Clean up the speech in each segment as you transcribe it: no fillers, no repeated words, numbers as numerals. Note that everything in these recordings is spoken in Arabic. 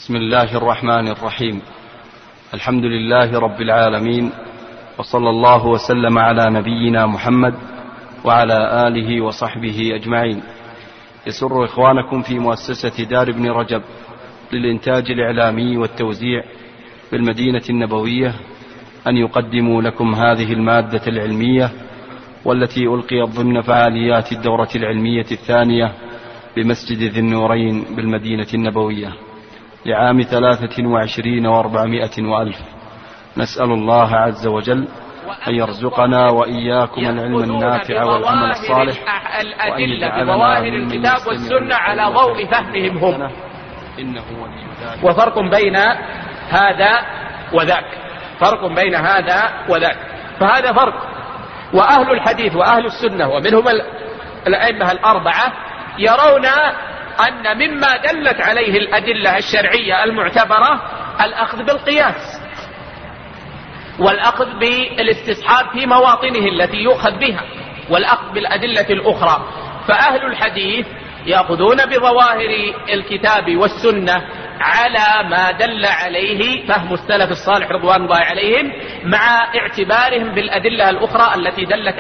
بسم الله الرحمن الرحيم. الحمد لله رب العالمين، وصلى الله وسلم على نبينا محمد وعلى آله وصحبه أجمعين. يسر إخوانكم في مؤسسة دار ابن رجب للإنتاج الإعلامي والتوزيع بالمدينة النبوية أن يقدموا لكم هذه المادة العلمية، والتي ألقيت ضمن فعاليات الدورة العلمية الثانية بمسجد ذي النورين بالمدينة النبوية لعام 23 و400 وألف. نسأل الله عز وجل أن يرزقنا وإياكم العلم النافع والعمل الصالح، الأدلة بظواهر الكتاب والسنة على ضوء فهمهم هم. وفرق بين هذا وذاك، فرق بين هذا وذاك، فهذا فرق. وأهل الحديث وأهل السنة ومنهم الأئمة الأربعة يرون أن مما دلت عليه الأدلة الشرعية المعتبرة الأخذ بالقياس والأخذ بالاستصحاب في مواطنه التي يؤخذ بها والأخذ بالأدلة الأخرى. فأهل الحديث يأخذون بظواهر الكتاب والسنة على ما دل عليه فهم السلف الصالح رضوان الله عليهم، مع اعتبارهم بالأدلة الأخرى التي دلت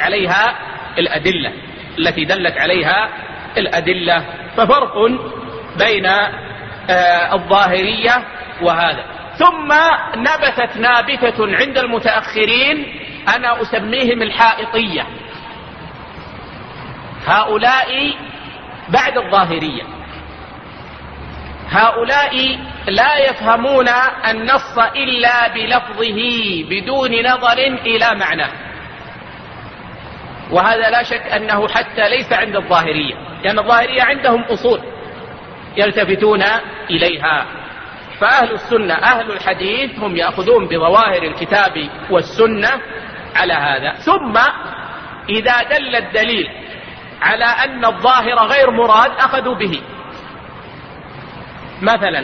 عليها الأدلة. ففرق بين الظاهرية وهذا. ثم نبتت نابتة عند المتأخرين أنا أسميهم الحائطية، هؤلاء بعد الظاهرية، هؤلاء لا يفهمون النص إلا بلفظه بدون نظر إلى معناه، وهذا لا شك أنه حتى ليس عند الظاهرية، لأن الظاهرية عندهم أصول يلتفتون إليها. فأهل السنة أهل الحديث هم يأخذون بظواهر الكتاب والسنة على هذا. ثم إذا دل الدليل على أن الظاهر غير مراد أخذوا به. مثلا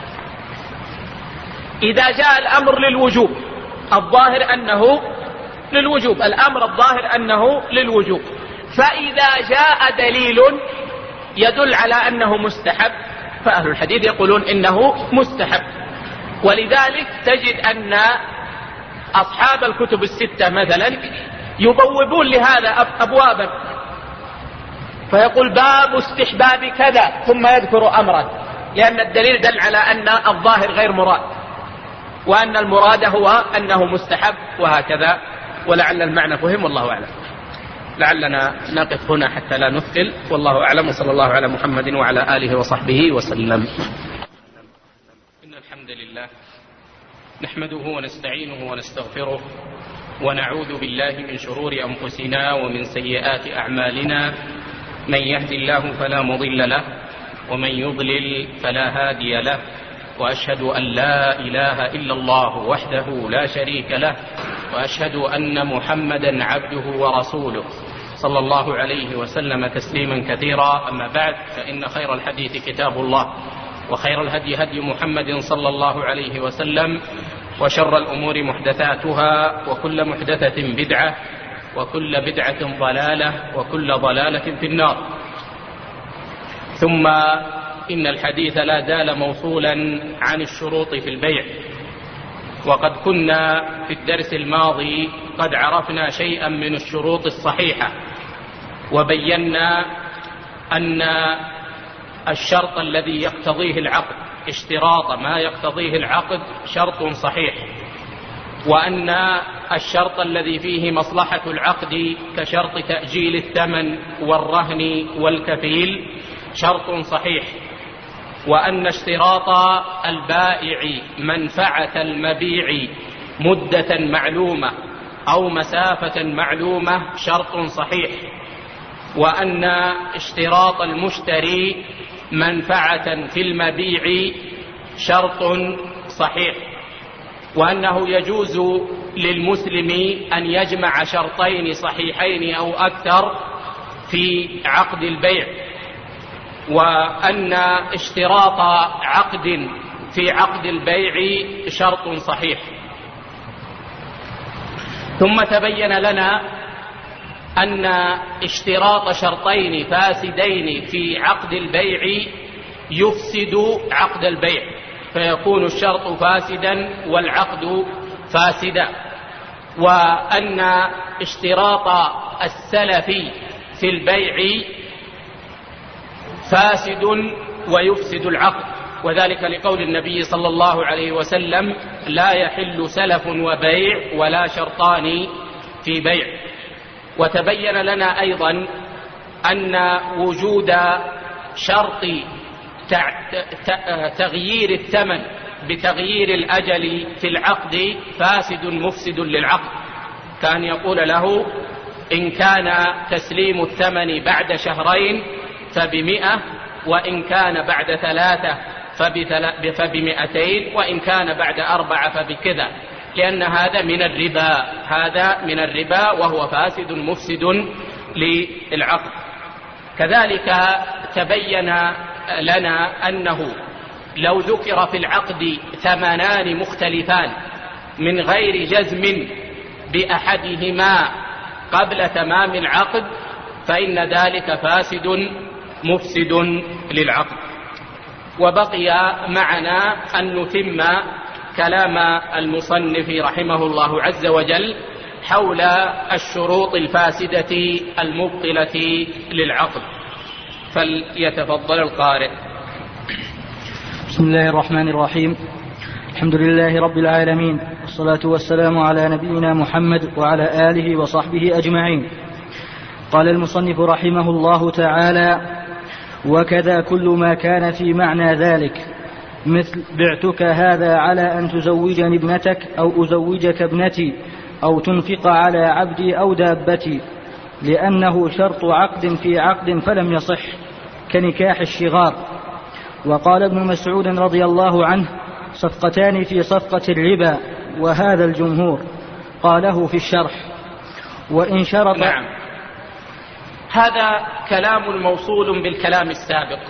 إذا جاء الأمر للوجوب، الظاهر أنه للوجوب، الأمر الظاهر أنه للوجوب، فإذا جاء دليل يدل على أنه مستحب فأهل الحديث يقولون إنه مستحب. ولذلك تجد أن أصحاب الكتب الستة مثلا يبوبون لهذا أبوابا، فيقول باب استحباب كذا ثم يذكر أمرا، لأن الدليل دل على أن الظاهر غير مراد وأن المراد هو أنه مستحب وهكذا. ولعل المعنى فهم، والله أعلم. لعلنا نقف هنا حتى لا نثقل، والله أعلم. وصلى الله على محمد وعلى آله وصحبه وسلم. إن الحمد لله نحمده ونستعينه ونستغفره ونعوذ بالله من شرور أنفسنا ومن سيئات أعمالنا. من يهد الله فلا مضل له ومن يضلل فلا هادي له، وأشهد أن لا إله إلا الله وحده لا شريك له، وأشهد أن محمدا عبده ورسوله صلى الله عليه وسلم تسليما كثيرا. أما بعد، فإن خير الحديث كتاب الله، وخير الهدي هدي محمد صلى الله عليه وسلم، وشر الأمور محدثاتها، وكل محدثة بدعة، وكل بدعة ضلالة، وكل ضلالة في النار. ثم إن الحديث لا زال موصولا عن الشروط في البيع، وقد كنا في الدرس الماضي قد عرفنا شيئا من الشروط الصحيحة، وبينا أن الشرط الذي يقتضيه العقد، اشتراط ما يقتضيه العقد، شرط صحيح، وأن الشرط الذي فيه مصلحة العقد كشرط تأجيل الثمن والرهن والكفيل شرط صحيح، وأن اشتراط البائع منفعة المبيع مدة معلومة أو مسافة معلومة شرط صحيح، وأن اشتراط المشتري منفعة في المبيع شرط صحيح، وأنه يجوز للمسلم أن يجمع شرطين صحيحين أو أكثر في عقد البيع، وأن اشتراط عقد في عقد البيع شرط صحيح. ثم تبين لنا أن اشتراط شرطين فاسدين في عقد البيع يفسد عقد البيع، فيكون الشرط فاسدا والعقد فاسدا، وأن اشتراط السلف في البيع فاسد ويفسد العقد، وذلك لقول النبي صلى الله عليه وسلم: لا يحل سلف وبيع ولا شرطان في بيع. وتبين لنا أيضا أن وجود شرط تغيير الثمن بتغيير الأجل في العقد فاسد مفسد للعقد. كان يقول له: إن كان تسليم الثمن بعد شهرين ف100، وإن كان بعد 3 ف200، وإن كان بعد 4 فبكذا، لأن هذا من الربا وهو فاسد مفسد للعقد. كذلك تبين لنا أنه لو ذكر في العقد ثمنان مختلفان من غير جزم بأحدهما قبل تمام العقد فإن ذلك فاسد مفسد للعقد. وبقي معنا أن نتم كلام المصنف رحمه الله عز وجل حول الشروط الفاسدة المبطلة للعقد، فليتفضل القارئ. بسم الله الرحمن الرحيم. الحمد لله رب العالمين، والصلاة والسلام على نبينا محمد وعلى آله وصحبه أجمعين. قال المصنف رحمه الله تعالى: وكذا كل ما كان في معنى ذلك، مثل بعتك هذا على أن تزوجني ابنتك، أو أزوجك ابنتي، أو تنفق على عبدي أو دابتي، لأنه شرط عقد في عقد فلم يصح، كنكاح الشغار. وقال ابن مسعود رضي الله عنه: صفقتان في صفقة الربا، وهذا الجمهور. قاله في الشرح. وإن شرط. نعم، هذا كلام موصول بالكلام السابق،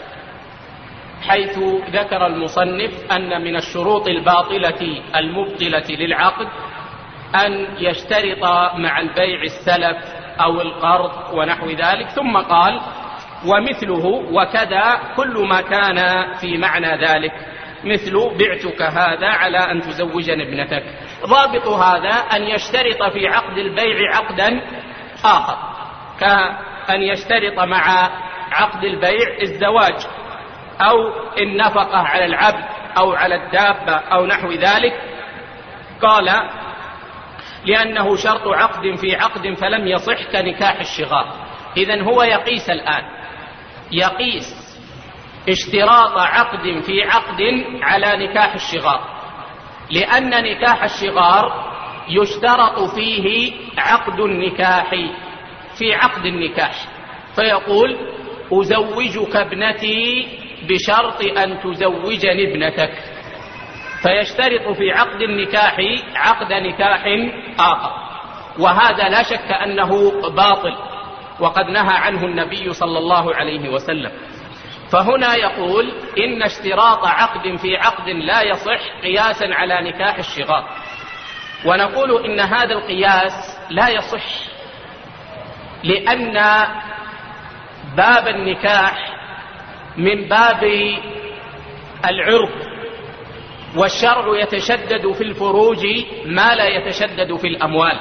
حيث ذكر المصنف أن من الشروط الباطلة المبطلة للعقد أن يشترط مع البيع السلف أو القرض ونحو ذلك، ثم قال: ومثله وكذا كل ما كان في معنى ذلك، مثل بعتك هذا على أن تزوجني ابنتك. ضابط هذا أن يشترط في عقد البيع عقدا آخر، كأن يشترط مع عقد البيع الزواج أو النفقة على العبد أو على الدابة أو نحو ذلك. قال: لأنه شرط عقد في عقد فلم يصح، كنكاح الشغار. إذن هو يقيس الآن، يقيس اشتراط عقد في عقد على نكاح الشغار، لأن نكاح الشغار يشترط فيه عقد النكاح في عقد النكاح، فيقول: أزوجك ابنتي بشرط أن تزوجني ابنتك، فيشترط في عقد النكاح عقد نكاح آخر، وهذا لا شك أنه باطل، وقد نهى عنه النبي صلى الله عليه وسلم. فهنا يقول: إن اشتراط عقد في عقد لا يصح قياسا على نكاح الشغار. ونقول إن هذا القياس لا يصح، لأن باب النكاح من باب العرف، والشرع يتشدد في الفروج ما لا يتشدد في الأموال،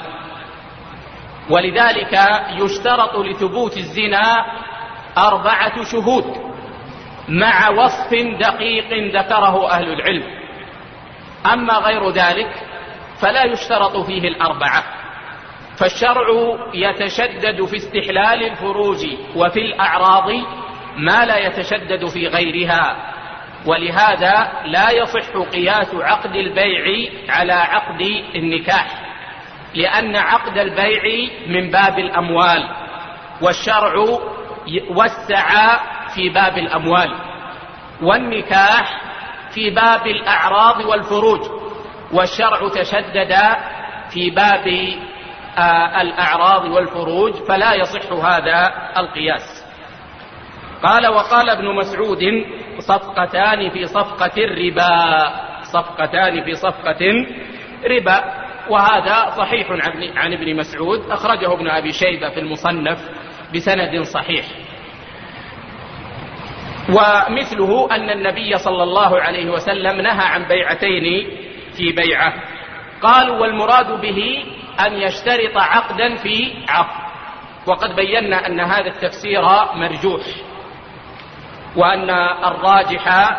ولذلك يشترط لثبوت الزنا 4 شهود مع وصف دقيق ذكره أهل العلم. أما غير ذلك فلا يشترط فيه 4. فالشرع يتشدد في استحلال الفروج وفي الأعراض ما لا يتشدد في غيرها، ولهذا لا يصح قياس عقد البيع على عقد النكاح، لأن عقد البيع من باب الأموال، والشرع وسع في باب الأموال، والنكاح في باب الأعراض والفروج، والشرع تشدد في باب الأعراض والفروج، فلا يصح هذا القياس. قال: وقال ابن مسعود: صفقتان في صفقة الربا، صفقتان في صفقة ربا. وهذا صحيح عن ابن مسعود، أخرجه ابن أبي شيبة في المصنف بسند صحيح. ومثله أن النبي صلى الله عليه وسلم نهى عن بيعتين في بيعة. قالوا والمراد به أن يشترط عقدا في عقد، وقد بينا أن هذا التفسير مرجوح، وأن الراجح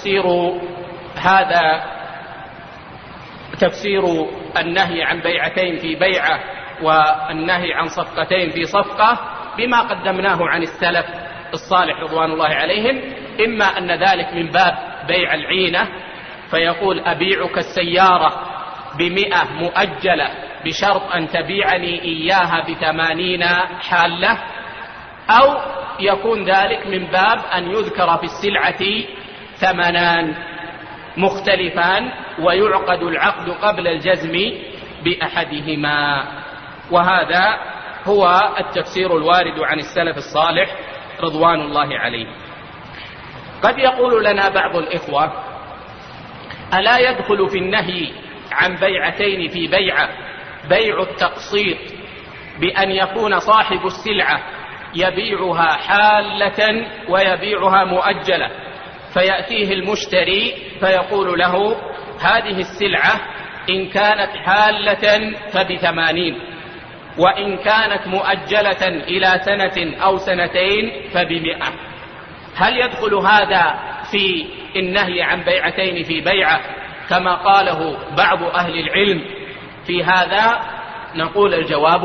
تفسير النهي عن بيعتين في بيعة والنهي عن صفقتين في صفقة بما قدمناه عن السلف الصالح رضوان الله عليهم، إما أن ذلك من باب بيع العينة، فيقول أبيعك السيارة ب100 مؤجلة بشرط أن تبيعني إياها ب80 حالة، أو يكون ذلك من باب أن يذكر في السلعة ثمنان مختلفان ويعقد العقد قبل الجزم بأحدهما. وهذا هو التفسير الوارد عن السلف الصالح رضوان الله عليه. قد يقول لنا بعض الإخوة: ألا يدخل في النهي عن بيعتين في بيعة بيع التقسيط، بأن يكون صاحب السلعة يبيعها حالة ويبيعها مؤجلة، فيأتيه المشتري فيقول له: هذه السلعة إن كانت حالة ب80، وإن كانت مؤجلة إلى سنة أو سنتين ف100. هل يدخل هذا في النهي عن بيعتين في بيعة كما قاله بعض أهل العلم في هذا؟ نقول الجواب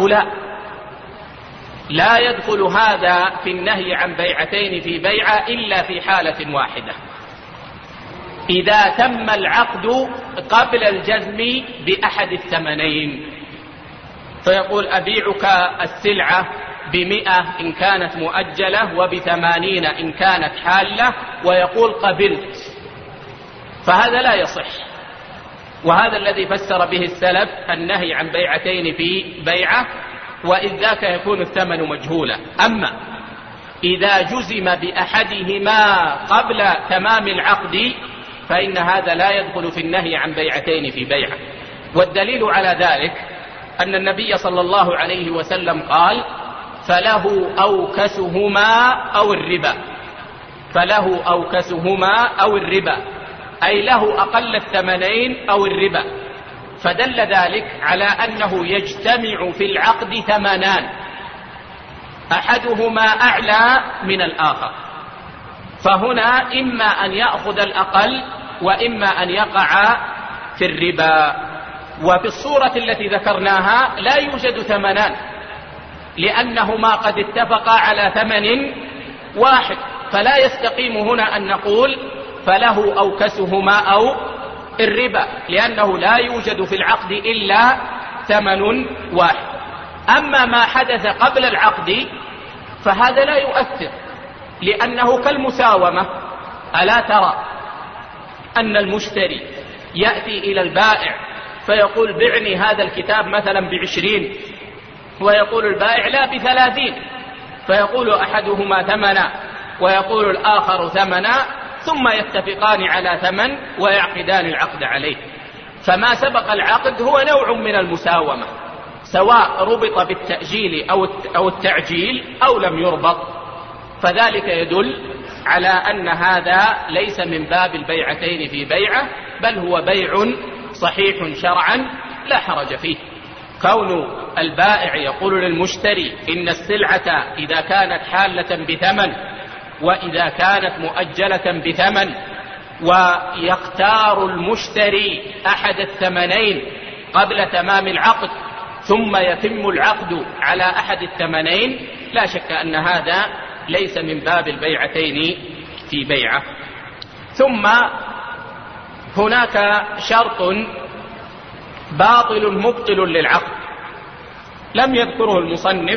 لا يدخل هذا في النهي عن بيعتين في بيعة إلا في حالة واحدة: إذا تم العقد قبل الجزم بأحد الثمنين، فيقول: أبيعك السلعة ب100 إن كانت مؤجلة وب80 إن كانت حالة، ويقول قبلت، فهذا لا يصح. وهذا الذي فسر به السلف النهي عن بيعتين في بيعة، وإذ ذاك يكون الثمن مجهولا. أما إذا جزم بأحدهما قبل تمام العقد فإن هذا لا يدخل في النهي عن بيعتين في بيعة. والدليل على ذلك أن النبي صلى الله عليه وسلم قال: فله أوكسهما أو الربا. فله أوكسهما أو الربا، أي له أقل الثمنين أو الربا. فدل ذلك على أنه يجتمع في العقد ثمنان، أحدهما أعلى من الآخر، فهنا إما أن يأخذ الأقل وإما أن يقع في الربا. وفي الصورة التي ذكرناها لا يوجد ثمنان، لأنهما قد اتفقا على ثمن واحد، فلا يستقيم هنا أن نقول فله أوكسهما أو الربا، لأنه لا يوجد في العقد إلا ثمن واحد. أما ما حدث قبل العقد فهذا لا يؤثر، لأنه كالمساومة. ألا ترى أن المشتري يأتي إلى البائع فيقول: بعني هذا الكتاب مثلا ب20، ويقول البائع: لا ب30، فيقول أحدهما ثمنا ويقول الآخر ثمنا، ثم يتفقان على ثمن ويعقدان العقد عليه. فما سبق العقد هو نوع من المساومة، سواء ربط بالتأجيل أو التعجيل أو لم يربط، فذلك يدل على أن هذا ليس من باب البيعتين في بيعة، بل هو بيع صحيح شرعا لا حرج فيه. كون البائع يقول للمشتري: إن السلعة إذا كانت حالة بثمن وإذا كانت مؤجلة بثمن، ويختار المشتري أحد الثمنين قبل تمام العقد ثم يتم العقد على أحد الثمنين، لا شك أن هذا ليس من باب البيعتين في بيعة. ثم هناك شرط باطل مبطل للعقد لم يذكره المصنف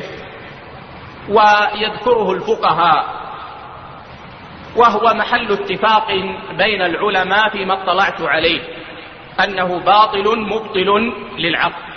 ويذكره الفقهاء، وهو محل اتفاق بين العلماء فيما اطلعت عليه، أنه باطل مبطل للعقد.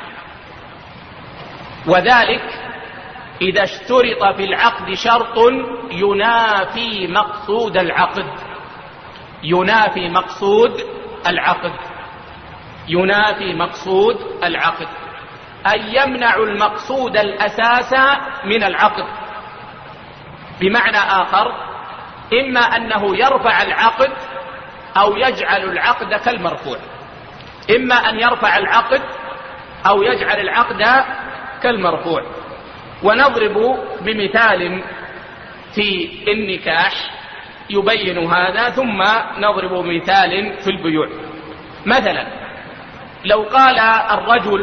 وذلك إذا اشترط في العقد شرط ينافي مقصود العقد، ينافي مقصود العقد، ينافي مقصود العقد، أي يمنع المقصود الأساس من العقد. بمعنى آخر، إما أنه يرفع العقد أو يجعل العقد كالمرفوع، إما أن يرفع العقد أو يجعل العقد كالمرفوع. ونضرب بمثال في النكاح يبين هذا، ثم نضرب مثال في البيوع. مثلا لو قال الرجل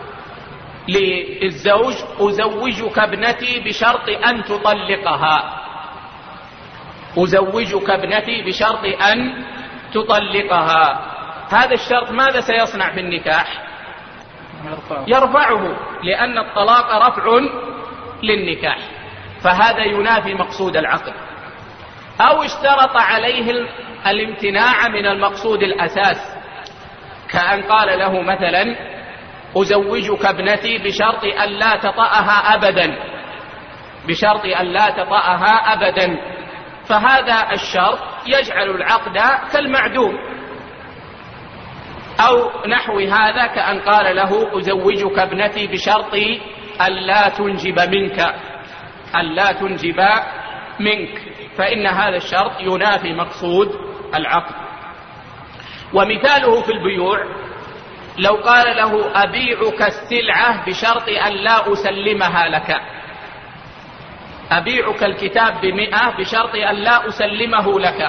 للزوج: أزوجك ابنتي بشرط أن تطلقها، أزوجك ابنتي بشرط أن تطلقها. هذا الشرط ماذا سيصنع بالنكاح؟ يرفعه، لأن الطلاق رفع للنكاح، فهذا ينافي مقصود العقد. أو اشترط عليه الامتناع من المقصود الأساس، كأن قال له مثلا: أزوجك ابنتي بشرط أن لا تطأها أبدا، بشرط أن لا تطأها أبدا، فهذا الشرط يجعل العقد كالمعدوم. أو نحو هذا، كأن قال له: أزوجك ابنتي بشرط أن لا تنجب منك، أن لا تنجب منك، فإن هذا الشرط ينافي مقصود العقد. ومثاله في البيوع: لو قال له: أبيعك السلعة بشرط أن لا أسلمها لك، أبيعك الكتاب ب100 بشرط أن لا أسلمه لك،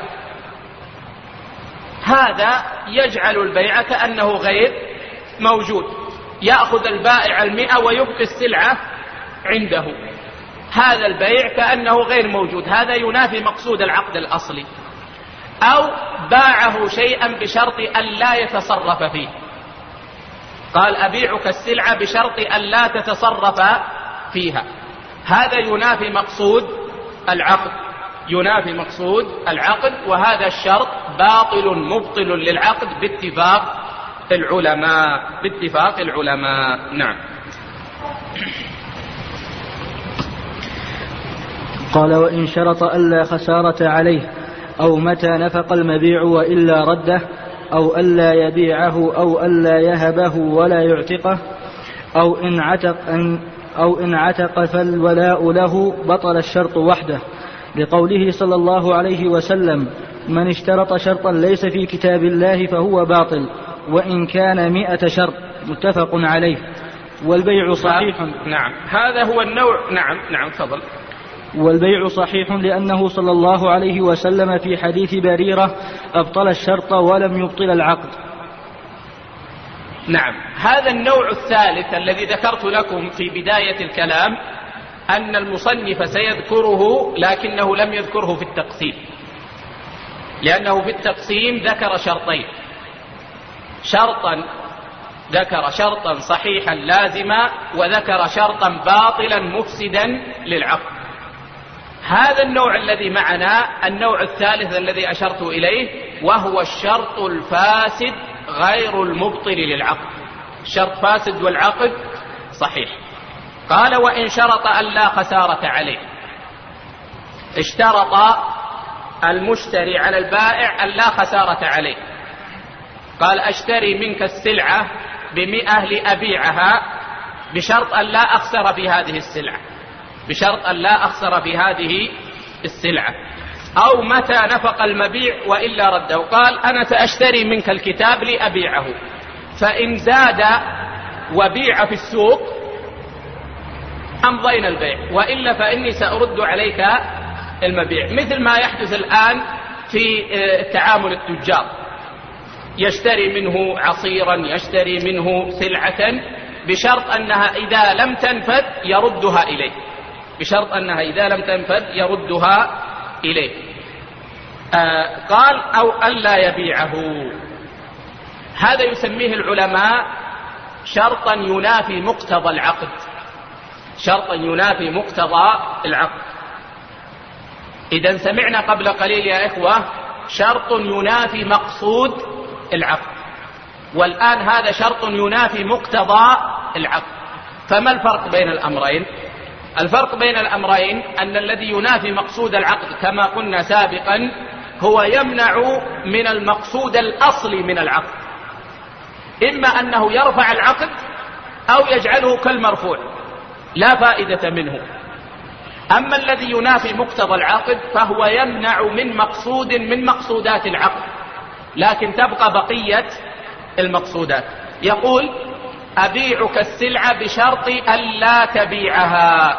هذا يجعل البيع كأنه غير موجود، يأخذ البائع 100 ويبقي السلعة عنده، هذا البيع كأنه غير موجود، هذا ينافي مقصود العقد الأصلي. أو باعه شيئا بشرط أن لا يتصرف فيه، قال: أبيعك السلعة بشرط أن لا تتصرف فيها، هذا ينافي مقصود العقد، ينافي مقصود العقد، وهذا الشرط باطل مبطل للعقد باتفاق العلماء، باتفاق العلماء. نعم. قال: وإن شرط ألا خسارة عليه، أو متى نفق المبيع وإلا رده، أو ألا يبيعه، أو ألا يهبه ولا يعتقه، أو إن عتق فالولاء له، بطل الشرط وحده، لقوله صلى الله عليه وسلم: من اشترط شرطا ليس في كتاب الله فهو باطل وإن كان 100 شرط، متفق عليه. والبيع صحيح. نعم، هذا هو النوع. نعم تفضل. والبيع صحيح لأنه صلى الله عليه وسلم في حديث بريرة: أبطل الشرط ولم يبطل العقد. نعم، هذا النوع الثالث الذي ذكرت لكم في بداية الكلام أن المصنف سيذكره، لكنه لم يذكره في التقسيم، لأنه في التقسيم ذكر شرطين: ذكر شرطا صحيحا لازما، وذكر شرطا باطلا مفسدا للعقد. هذا النوع الذي معنا النوع الثالث الذي أشرت إليه، وهو الشرط الفاسد غير المبطل للعقد، الشرط فاسد والعقد صحيح. قال: وإن شرط أن لا خسارة عليه، اشترط المشتري على البائع أن لا خسارة عليه، قال: أشتري منك السلعة ب100 لأبيعها بشرط أن لا أخسر في هذه السلعة، بشرط أن لا أخسر في هذه السلعة. أو متى نفق المبيع وإلا رده، قال: أنا سأشتري منك الكتاب لأبيعه، فإن زاد وبيع في السوق أمضينا البيع، وإلا فإني سأرد عليك المبيع. مثل ما يحدث الآن في تعامل التجار، يشتري منه عصيرا، يشتري منه سلعة بشرط أنها إذا لم تنفذ يردها إليه، بشرط أنها إذا لم تنفذ يردها إليه. قال: أو ألا يبيعه، هذا يسميه العلماء شرطا ينافي مقتضى العقد، شرطا ينافي مقتضى العقد. إذا سمعنا قبل قليل يا إخوة شرط ينافي مقصود العقد، والآن هذا شرط ينافي مقتضى العقد. فما الفرق بين الأمرين؟ الفرق بين الأمرين أن الذي ينافي مقصود العقد كما قلنا سابقا هو يمنع من المقصود الأصلي من العقد، إما أنه يرفع العقد أو يجعله كالمرفوع لا فائدة منه. أما الذي ينافي مقتضى العقد فهو يمنع من مقصود من مقصودات العقد، لكن تبقى بقية المقصودات. يقول: أبيعك السلعة بشرط ألا تبيعها.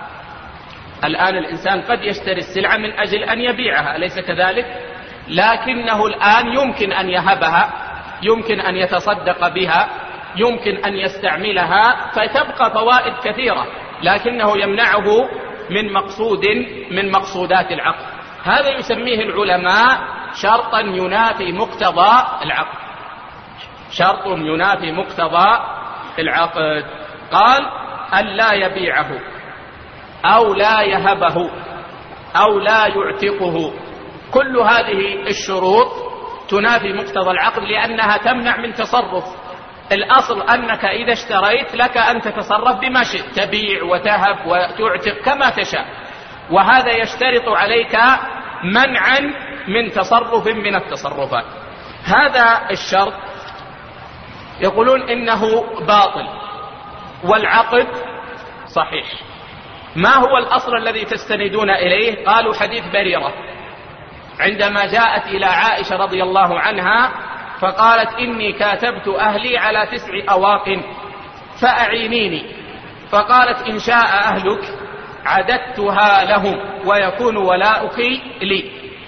الآن الإنسان قد يشتري السلعة من أجل أن يبيعها، أليس كذلك؟ لكنه الآن يمكن أن يهبها، يمكن أن يتصدق بها، يمكن أن يستعملها، فتبقى فوائد كثيرة، لكنه يمنعه من مقصود من مقصودات العقد. هذا يسميه العلماء شرطا ينافي مقتضى العقد، شرط ينافي مقتضى العقد. قال: ألا يبيعه أو لا يهبه أو لا يعتقه. كل هذه الشروط تنافي مقتضى العقد لأنها تمنع من تصرف. الأصل أنك إذا اشتريت لك أن تتصرف بما شئت، تبيع وتهب وتعتق كما تشاء، وهذا يشترط عليك منعا من تصرف من التصرفات. هذا الشرط يقولون إنه باطل والعقد صحيح. ما هو الأصل الذي تستندون إليه؟ قالوا: حديث بريرة عندما جاءت إلى عائشة رضي الله عنها فقالت: إني كاتبت أهلي على 9 أواق فأعينيني، فقالت: إن شاء أهلك عددتها لهم ويكون ولاؤك لي.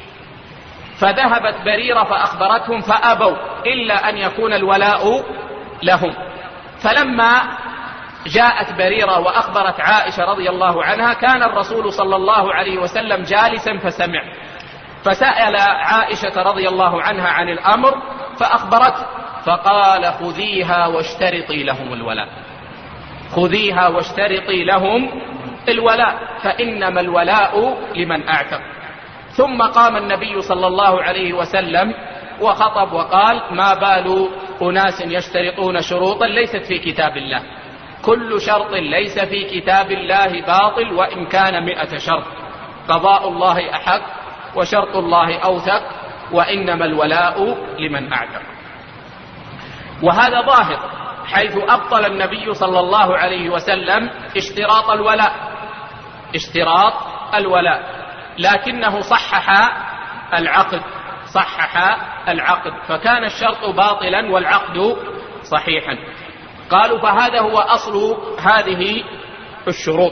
فذهبت بريرة فأخبرتهم فأبوا إلا أن يكون الولاء لهم. فلما جاءت بريرة وأخبرت عائشة رضي الله عنها كان الرسول صلى الله عليه وسلم جالسا فسمع، فسأل عائشة رضي الله عنها عن الأمر فأخبرته، فقال: خذيها واشترطي لهم الولاء، خذيها واشترطي لهم الولاء، فإنما الولاء لمن أعتق. ثم قام النبي صلى الله عليه وسلم وخطب وقال: ما بال أناس يشترطون شروطا ليست في كتاب الله، كل شرط ليس في كتاب الله باطل وإن كان 100 شرط، قضاء الله أحق وشرط الله أوثق، وإنما الولاء لمن أعتق. وهذا ظاهر، حيث أبطل النبي صلى الله عليه وسلم اشتراط الولاء، لكنه صحح العقد، فكان الشرط باطلا والعقد صحيحا. قالوا: فهذا هو أصل هذه الشروط.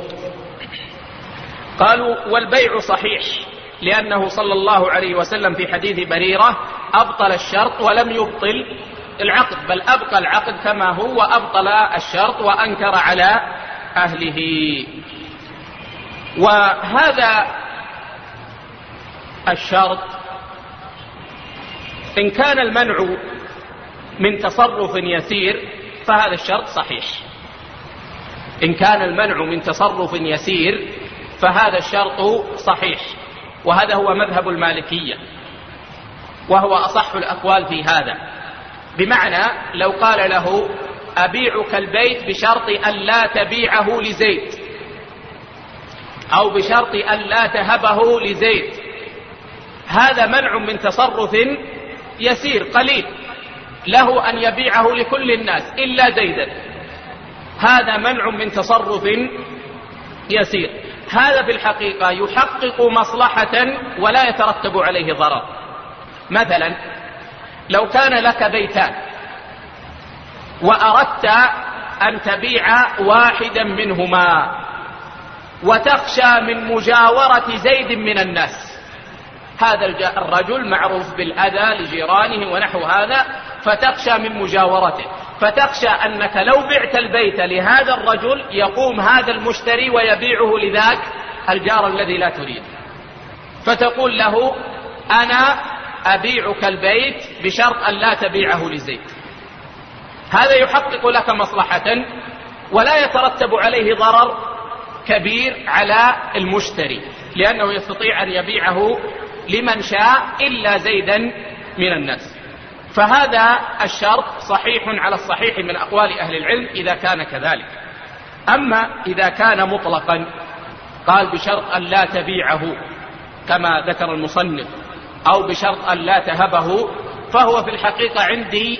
قالوا: والبيع صحيح، لأنه صلى الله عليه وسلم في حديث بريرة أبطل الشرط ولم يبطل العقد، بل أبقى العقد كما هو وأبطل الشرط وأنكر على أهله. وهذا الشرط إن كان المنع من تصرف يسير فهذا الشرط صحيح، إن كان المنع من تصرف يسير فهذا الشرط صحيح، وهذا هو مذهب المالكية، وهو أصح الأقوال في هذا. بمعنى لو قال له: أبيعك البيت بشرط أن لا تبيعه لزيد، أو بشرط أن لا تهبه لزيد، هذا منع من تصرف يسير قليل، له أن يبيعه لكل الناس إلا زيدا، هذا منع من تصرف يسير. هذا في الحقيقة يحقق مصلحة ولا يترتب عليه ضرر. مثلا لو كان لك بيتان وأردت أن تبيع واحدا منهما وتخشى من مجاورة زيد من الناس، هذا الرجل معروف بالأذى لجيرانه ونحو هذا، فتخشى من مجاورته، فتخشى أنك لو بعت البيت لهذا الرجل يقوم هذا المشتري ويبيعه لذاك الجار الذي لا تريد، فتقول له: أنا أبيعك البيت بشرط أن لا تبيعه لزيد. هذا يحقق لك مصلحة ولا يترتب عليه ضرر كبير على المشتري، لأنه يستطيع أن يبيعه لمن شاء إلا زيدا من الناس. فهذا الشرط صحيح على الصحيح من أقوال أهل العلم إذا كان كذلك. أما إذا كان مطلقا قال بشرط أن لا تبيعه كما ذكر المصنف، أو بشرط أن لا تهبه، فهو في الحقيقة عندي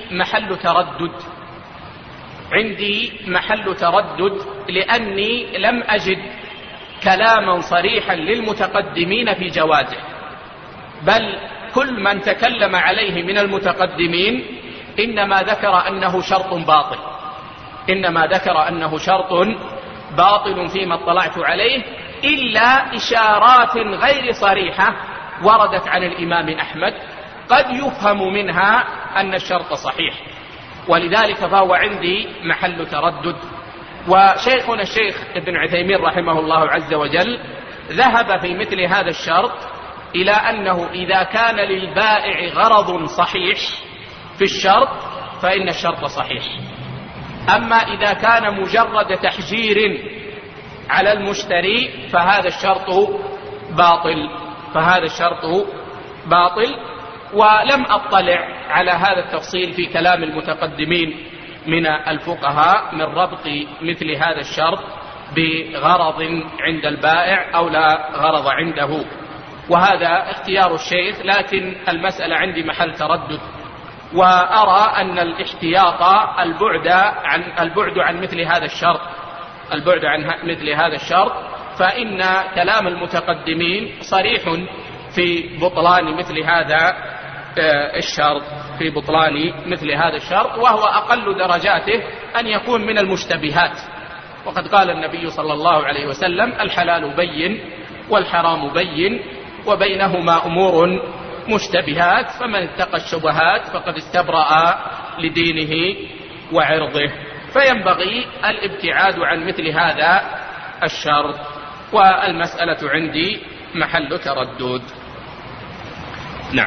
محل تردد، لأني لم أجد كلاما صريحا للمتقدمين في جوازه، بل كل من تكلم عليه من المتقدمين إنما ذكر أنه شرط باطل، إنما ذكر أنه شرط باطل فيما اطلعت عليه، إلا إشارات غير صريحة وردت عن الإمام أحمد قد يفهم منها أن الشرط صحيح، ولذلك فهو عندي محل تردد. وشيخنا الشيخ ابن عثيمين رحمه الله عز وجل ذهب في مثل هذا الشرط إلى أنه إذا كان للبائع غرض صحيح في الشرط فإن الشرط صحيح، أما إذا كان مجرد تحجير على المشتري فهذا الشرط باطل، فهذا الشرط باطل. ولم أطلع على هذا التفصيل في كلام المتقدمين من الفقهاء من ربط مثل هذا الشرط بغرض عند البائع أو لا غرض عنده، وهذا اختيار الشيخ، لكن المسألة عندي محل تردد. وأرى أن الاحتياط البعد عن مثل هذا الشرط، البعد عن مثل هذا الشرط، فإن كلام المتقدمين صريح في بطلان مثل هذا الشرط، في بطلان مثل هذا الشرط، وهو أقل درجاته أن يكون من المشتبهات. وقد قال النبي صلى الله عليه وسلم: الحلال بين والحرام بين وبينهما أمور مشتبهات، فمن اتقى الشبهات فقد استبرأ لدينه وعرضه. فينبغي الابتعاد عن مثل هذا الشرط، والمسألة عندي محل تردد. نعم.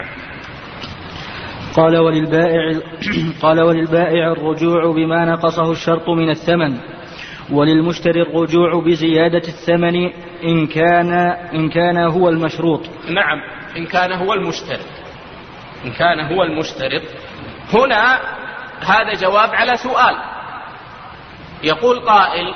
قال وللبائع الرجوع بما نقصه الشرط من الثمن، وللمشتري الرجوع بزيادة الثمن إن كان هو المشروط. نعم، إن كان هو المشترط، إن كان هو المشترط. هنا هذا جواب على سؤال. يقول قائل: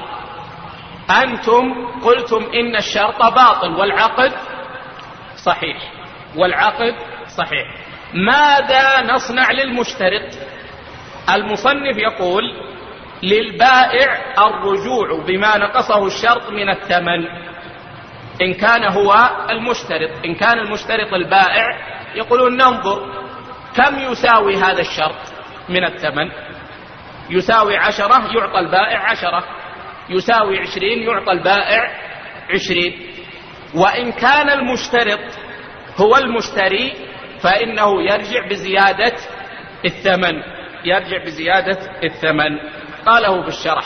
أنتم قلتم إن الشرط باطل والعقد صحيح، والعقد صحيح، ماذا نصنع للمشترط؟ المصنف يقول: للبائع الرجوع بما نقصه الشرط من الثمن إن كان هو المشترط. إن كان المشترط البائع، يقولون: ننظر كم يساوي هذا الشرط من الثمن، يساوي 10 يعطى البائع 10، يساوي 20 يعطى البائع 20. وإن كان المشترط هو المشتري فإنه يرجع بزيادة الثمن، يرجع بزيادة الثمن. قاله في الشرح.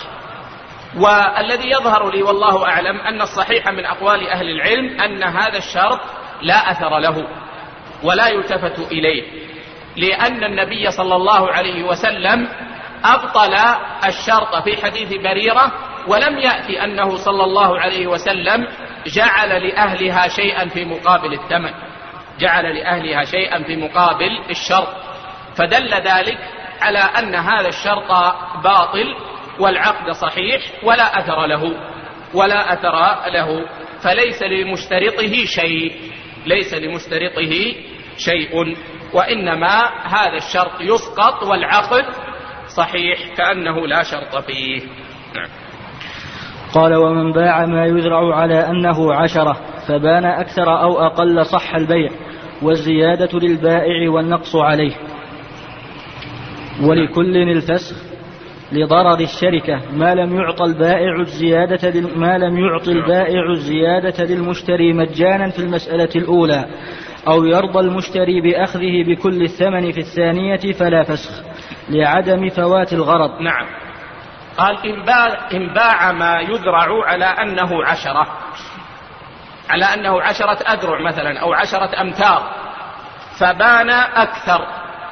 والذي يظهر لي والله أعلم أن الصحيح من أقوال أهل العلم أن هذا الشرط لا أثر له ولا يلتفت إليه، لأن النبي صلى الله عليه وسلم أبطل الشرط في حديث بريرة، ولم يأتي أنه صلى الله عليه وسلم جعل لأهلها شيئا في مقابل الثمن، جعل لأهلها شيئا في مقابل الشرط، فدل ذلك على أن هذا الشرط باطل والعقد صحيح ولا أثر له، ولا أثر له، فليس لمشترطه شيء، ليس لمشترطه شيء، وإنما هذا الشرط يسقط والعقد صحيح كأنه لا شرط فيه. نعم. قال: ومن باع ما يذرع على أنه 10 فبان أكثر أو أقل صح البيع، والزيادة للبائع والنقص عليه، ولكل الفسخ لضرر الشركة ما لم يعطى البائع الزيادة للمشتري مجانا في المسألة الأولى، أو يرضى المشتري بأخذه بكل الثمن في الثانية فلا فسخ لعدم فوات الغرض. نعم. قال: إن باع ما يذرع على أنه 10، على أنه 10 أذرع مثلا أو 10 أمتار، فبان أكثر،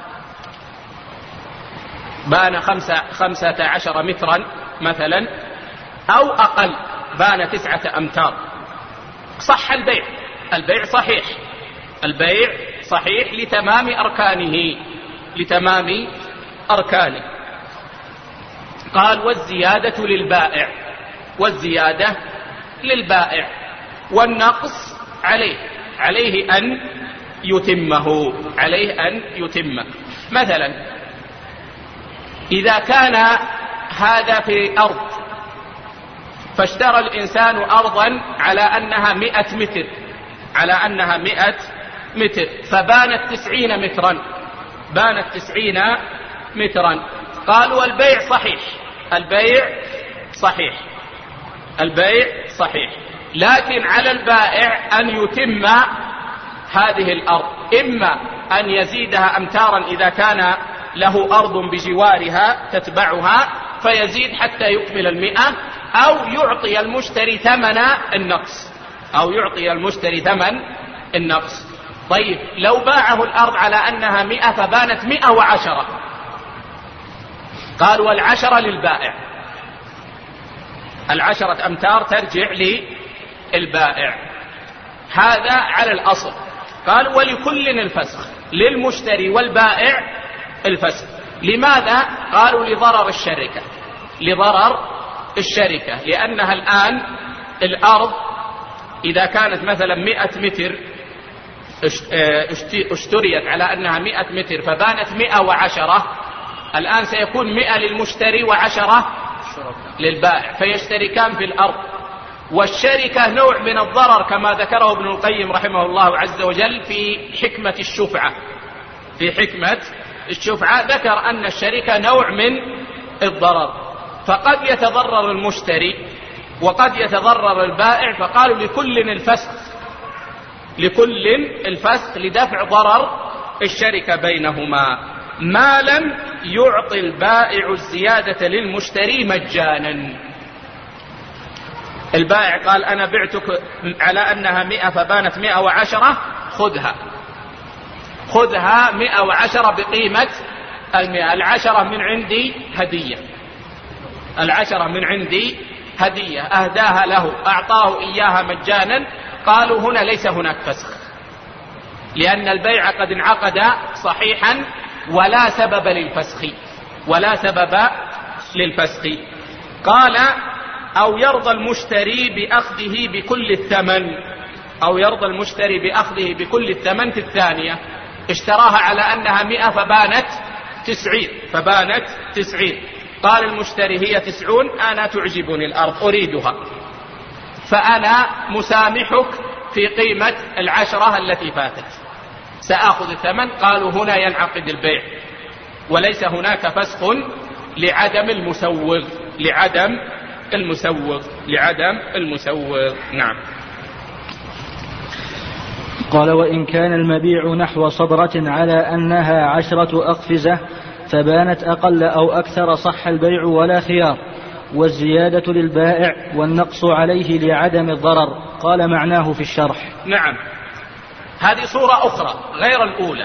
بان 15 مترا مثلا، أو أقل بان 9 أمتار، صح البيع، البيع صحيح، البيع صحيح لتمام أركانه، لتمام أركانه. قال: والزيادة للبائع، والزيادة للبائع، والنقص عليه، عليه أن يتمه، عليه أن يتمه. مثلا إذا كان هذا في أرض فاشترى الإنسان أرضا على أنها 100 متر، على أنها 100 متر، فبانت 90 مترا، بانت 90 مترا. قالوا البيع صحيح، البيع صحيح، البيع صحيح، لكن على البائع أن يتم هذه الأرض، إما أن يزيدها أمتارا إذا كان له أرض بجوارها تتبعها فيزيد حتى يكمل 100، أو يعطي المشتري ثمن النقص، أو يعطي المشتري ثمن النقص. طيب لو باعه الأرض على أنها 100 فبانت 110، قال والعشرة للبائع، 10 أمتار ترجع للبائع. هذا على الأصل. قال ولكل الفسخ، للمشتري والبائع الفسخ. لماذا؟ قالوا لضرر الشركة، لضرر الشركة، لأنها الآن الأرض إذا كانت مثلا 100 متر اشتريت على أنها 100 متر فبانت 110، الآن سيكون 100 للمشتري و10 للبائع، فيشتركان في الأرض. والشركة نوع من الضرر كما ذكره ابن القيم رحمه الله عز وجل في حكمة الشفعة، في حكمة الشفعة ذكر أن الشركة نوع من الضرر، فقد يتضرر المشتري وقد يتضرر البائع، فقالوا لكل الفسخ، لكل الفسخ لدفع ضرر الشركة بينهما، ما لم يعطي البائع الزيادة للمشتري مجانا. البائع قال أنا بعتك على أنها 100 فبانت 110، خذها 110 بقيمة 100، 10 من عندي هدية، 10 من عندي هدية، أهداها له، أعطاه إياها مجانا. قالوا هنا ليس هناك فسخ، لأن البيع قد انعقد صحيحا ولا سبب للفسخ، ولا سبب للفسخ. قال أو يرضى المشتري بأخذه بكل الثمن، أو يرضى المشتري بأخذه بكل الثمن في الثانية، اشتراها على أنها 100 فبانت 90، فبانت 90، قال المشتري هي 90، أنا تعجبني الأرض أريدها، فأنا مسامحك في قيمة 10 التي فاتت، سأخذ الثمن. قالوا هنا ينعقد البيع وليس هناك فسخ لعدم المسوغ، لعدم المسوغ، لعدم المسوغ. نعم. قال وإن كان المبيع نحو صبرة على أنها 10 أقفزة فبانت أقل أو أكثر صح البيع ولا خيار، والزيادة للبائع والنقص عليه لعدم الضرر. قال معناه في الشرح. نعم، هذه صورة أخرى غير الأولى.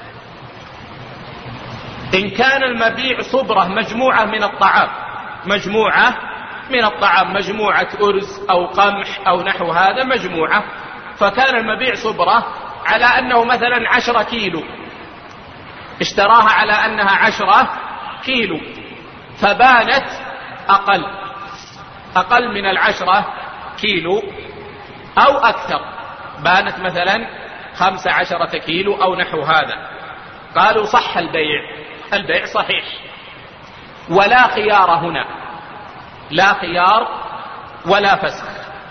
إن كان المبيع صبرة مجموعة من الطعام، مجموعة من الطعام، مجموعة أرز أو قمح أو نحو هذا مجموعة، فكان المبيع صبرة على أنه مثلا 10 كيلو، اشتراها على أنها 10 كيلو فبانت أقل من 10 كيلو أو أكثر، بانت مثلا 15 كيلو أو نحو هذا. قالوا صح البيع، البيع صحيح ولا خيار هنا، لا خيار ولا فسخ،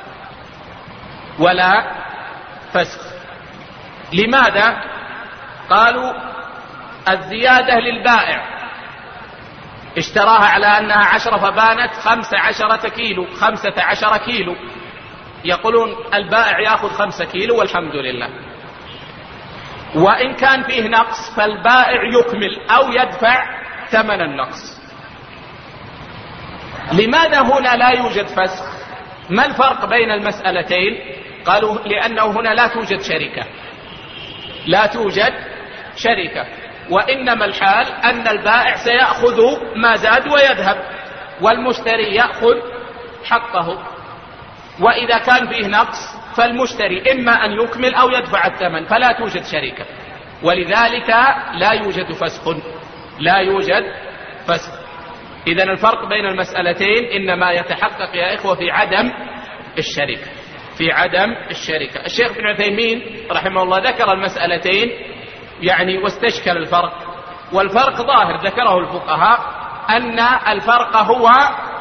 ولا فسخ. لماذا؟ قالوا الزيادة للبائع، اشتراها على أنها 10 فبانت 15 كيلو، 15 كيلو، يقولون البائع يأخذ 5 كيلو والحمد لله. وإن كان فيه نقص فالبائع يكمل أو يدفع ثمن النقص. لماذا هنا لا يوجد فسخ؟ ما الفرق بين المسألتين؟ قالوا لأنه هنا لا توجد شركة، لا توجد شركة، وإنما الحال أن البائع سيأخذ ما زاد ويذهب، والمشتري يأخذ حقه. وإذا كان فيه نقص فالمشتري إما أن يكمل أو يدفع الثمن، فلا توجد شركة، ولذلك لا يوجد فسخ، لا يوجد فسخ. إذن الفرق بين المسألتين إنما يتحقق يا إخوة في عدم الشركة، في عدم الشركة. الشيخ ابن عثيمين رحمه الله ذكر المسألتين يعني واستشكل الفرق، والفرق ظاهر ذكره الفقهاء، أن الفرق هو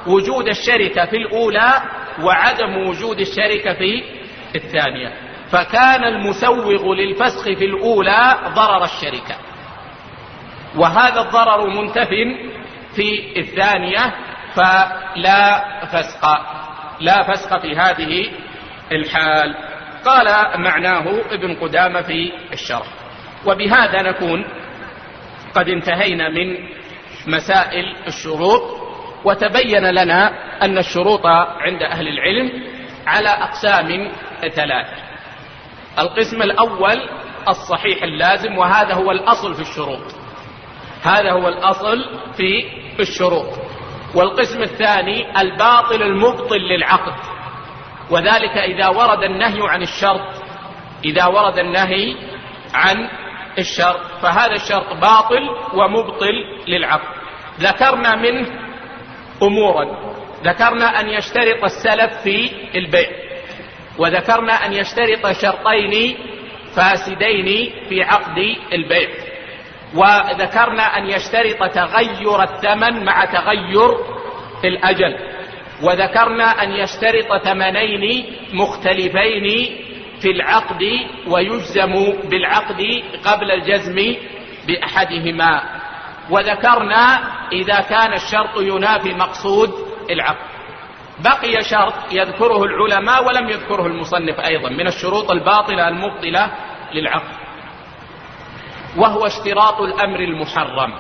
وجود الشركة في الأولى وعدم وجود الشركة في الثانية، فكان المسوغ للفسخ في الأولى ضرر الشركة، وهذا الضرر منتف في الثانية، فلا فسخ في هذه الحال. قال معناه ابن قدامة في الشرح. وبهذا نكون قد انتهينا من مسائل الشروط، وتبين لنا أن الشروط عند أهل العلم على أقسام 3. القسم الأول الصحيح اللازم، وهذا هو الأصل في الشروط، هذا هو الأصل في الشروط. والقسم الثاني الباطل المبطل للعقد، وذلك إذا ورد النهي عن الشرط، إذا ورد النهي عن الشرط فهذا الشرط باطل ومبطل للعقد. ذكرنا منه أمورا، ذكرنا أن يشترط السلف في البيع، وذكرنا أن يشترط شرطين فاسدين في عقد البيع، وذكرنا أن يشترط تغير الثمن مع تغير الأجل، وذكرنا أن يشترط ثمنين مختلفين في العقد ويجزم بالعقد قبل الجزم بأحدهما، وذكرنا إذا كان الشرط ينافي مقصود العقد. بقي شرط يذكره العلماء ولم يذكره المصنف أيضا من الشروط الباطلة المبطلة للعقد، وهو اشتراط الأمر المحرم.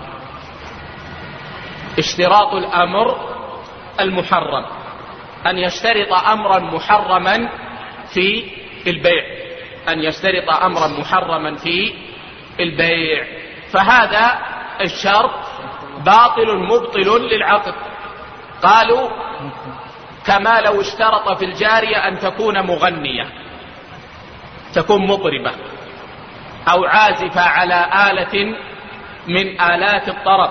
اشتراط الأمر المحرم، أن يشترط أمرا محرما في البيع، أن يشترط أمرا محرما في البيع، فهذا الشرط باطل مبطل للعقد. قالوا كما لو اشترط في الجارية أن تكون مغنية، تكون مطربة أو عازفة على آلة من آلات الطرب،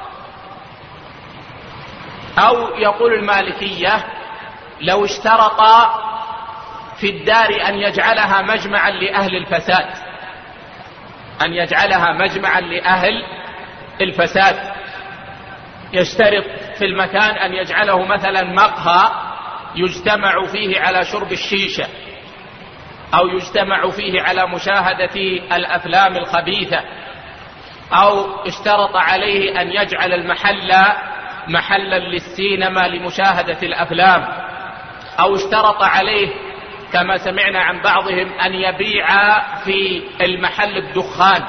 أو يقول المالكية لو اشترط في الدار أن يجعلها مجمعا لأهل الفساد، أن يجعلها مجمعا لأهل الفساد، يشترط في المكان أن يجعله مثلا مقهى يجتمع فيه على شرب الشيشة، أو يجتمع فيه على مشاهدة الأفلام الخبيثة، أو اشترط عليه أن يجعل المحل محلا للسينما لمشاهدة الأفلام، أو اشترط عليه كما سمعنا عن بعضهم أن يبيع في المحل الدخان،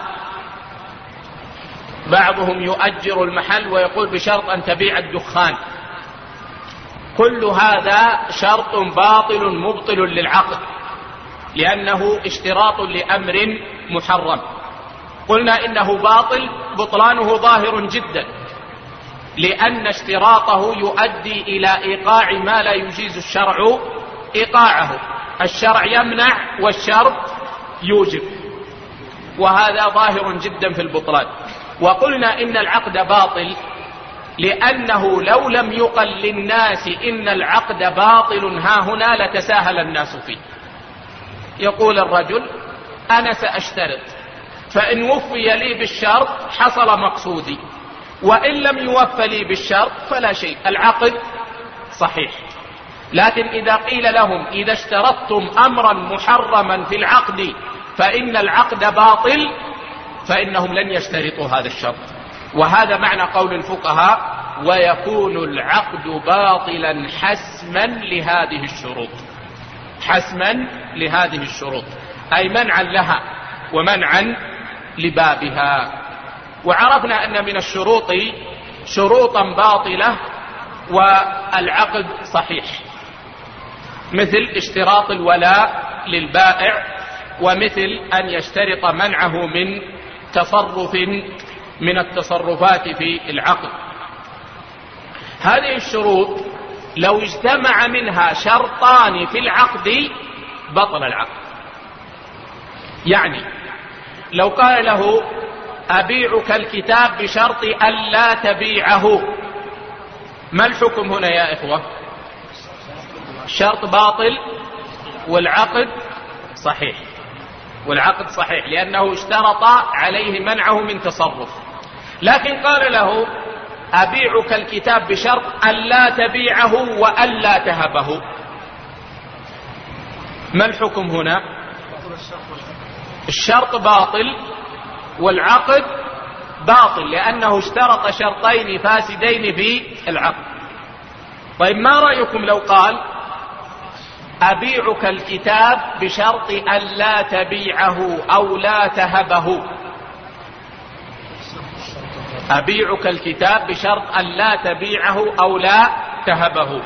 بعضهم يؤجر المحل ويقول بشرط أن تبيع الدخان. كل هذا شرط باطل مبطل للعقد، لأنه اشتراط لأمر محرم. قلنا إنه باطل، بطلانه ظاهر جدا، لأن اشتراطه يؤدي إلى إيقاع ما لا يجيز الشرع إيقاعه، الشرع يمنع والشرط يوجب، وهذا ظاهر جدا في البطلان. وقلنا إن العقد باطل لأنه لو لم يقل للناس إن العقد باطل ها هنا لتساهل الناس فيه. يقول الرجل أنا سأشترط، فإن وفي لي بالشرط حصل مقصودي، وإن لم يوفى لي بالشرط فلا شيء، العقد صحيح. لكن إذا قيل لهم إذا اشترطتم أمرا محرما في العقد فإن العقد باطل، فإنهم لن يشترطوا هذا الشرط. وهذا معنى قول الفقهاء ويكون العقد باطلا حسما لهذه الشروط، حسما لهذه الشروط، أي منعا لها ومنعا لبابها. وعرفنا أن من الشروط شروطا باطلة والعقد صحيح، مثل اشتراط الولاء للبائع، ومثل أن يشترط منعه من تصرف من التصرفات في العقد. هذه الشروط لو اجتمع منها شرطان في العقد بطل العقد. يعني لو قال له أبيعك الكتاب بشرط ألا تبيعه، ما الحكم هنا يا إخوة؟ الشرط باطل والعقد صحيح، والعقد صحيح لأنه اشترط عليه منعه من تصرف. لكن قال له أبيعك الكتاب بشرط ألا تبيعه وألا تهبه، ما الحكم هنا؟ الشرط باطل والعقد باطل، لأنه اشترط شرطين فاسدين في العقد. طيب ما رأيكم لو قال أبيعك الكتاب بشرط ألا تبيعه أو لا تهبه؟ أبيعك الكتاب بشرط ألا تبيعه أو لا تهبه.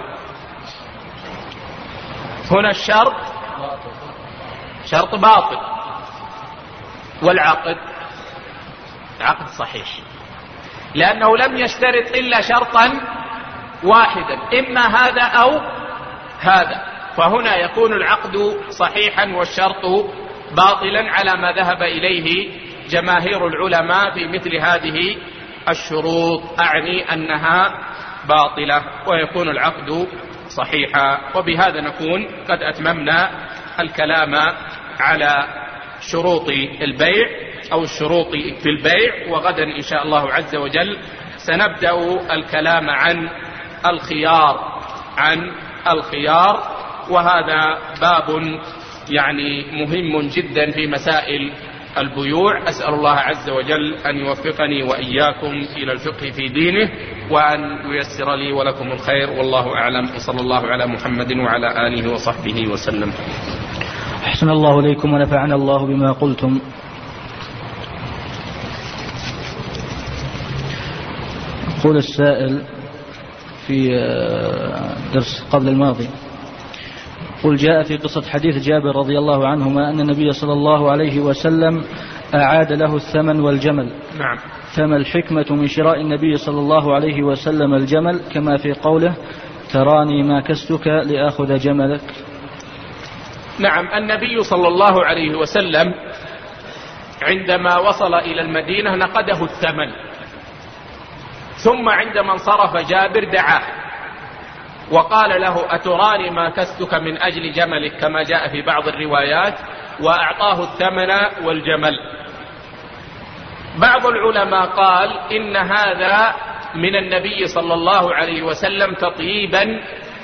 هنا الشرط شرط باطل، والعقد عقد صحيح، لأنه لم يشترط إلا شرطا واحدا، إما هذا أو هذا، فهنا يكون العقد صحيحا والشرط باطلا على ما ذهب إليه جماهير العلماء في مثل هذه الشروط، أعني أنها باطلة ويكون العقد صحيحا. وبهذا نكون قد أتممنا الكلام على شروط البيع أو الشروط في البيع، وغدا إن شاء الله عز وجل سنبدأ الكلام عن الخيار، وهذا باب يعني مهم جدا في مسائل البيوع. أسأل الله عز وجل أن يوفقني وإياكم إلى الفقه في دينه، وأن ييسر لي ولكم الخير، والله أعلم، وصلى الله على محمد وعلى آله وصحبه وسلم. أحسن الله إليكم ونفعنا الله بما قلتم. يقول السائل في درس قبل الماضي، قل جاء في قصة حديث جابر رضي الله عنهما أن النبي صلى الله عليه وسلم أعاد له الثمن والجمل. نعم. فما الحكمة من شراء النبي صلى الله عليه وسلم الجمل كما في قوله تراني ما كستك لآخذ جملك؟ نعم، النبي صلى الله عليه وسلم عندما وصل إلى المدينة نقده الثمن، ثم عندما انصرف جابر دعاه وقال له أتراني ما كستك من أجل جملك كما جاء في بعض الروايات، وأعطاه الثمن والجمل. بعض العلماء قال إن هذا من النبي صلى الله عليه وسلم تطييبا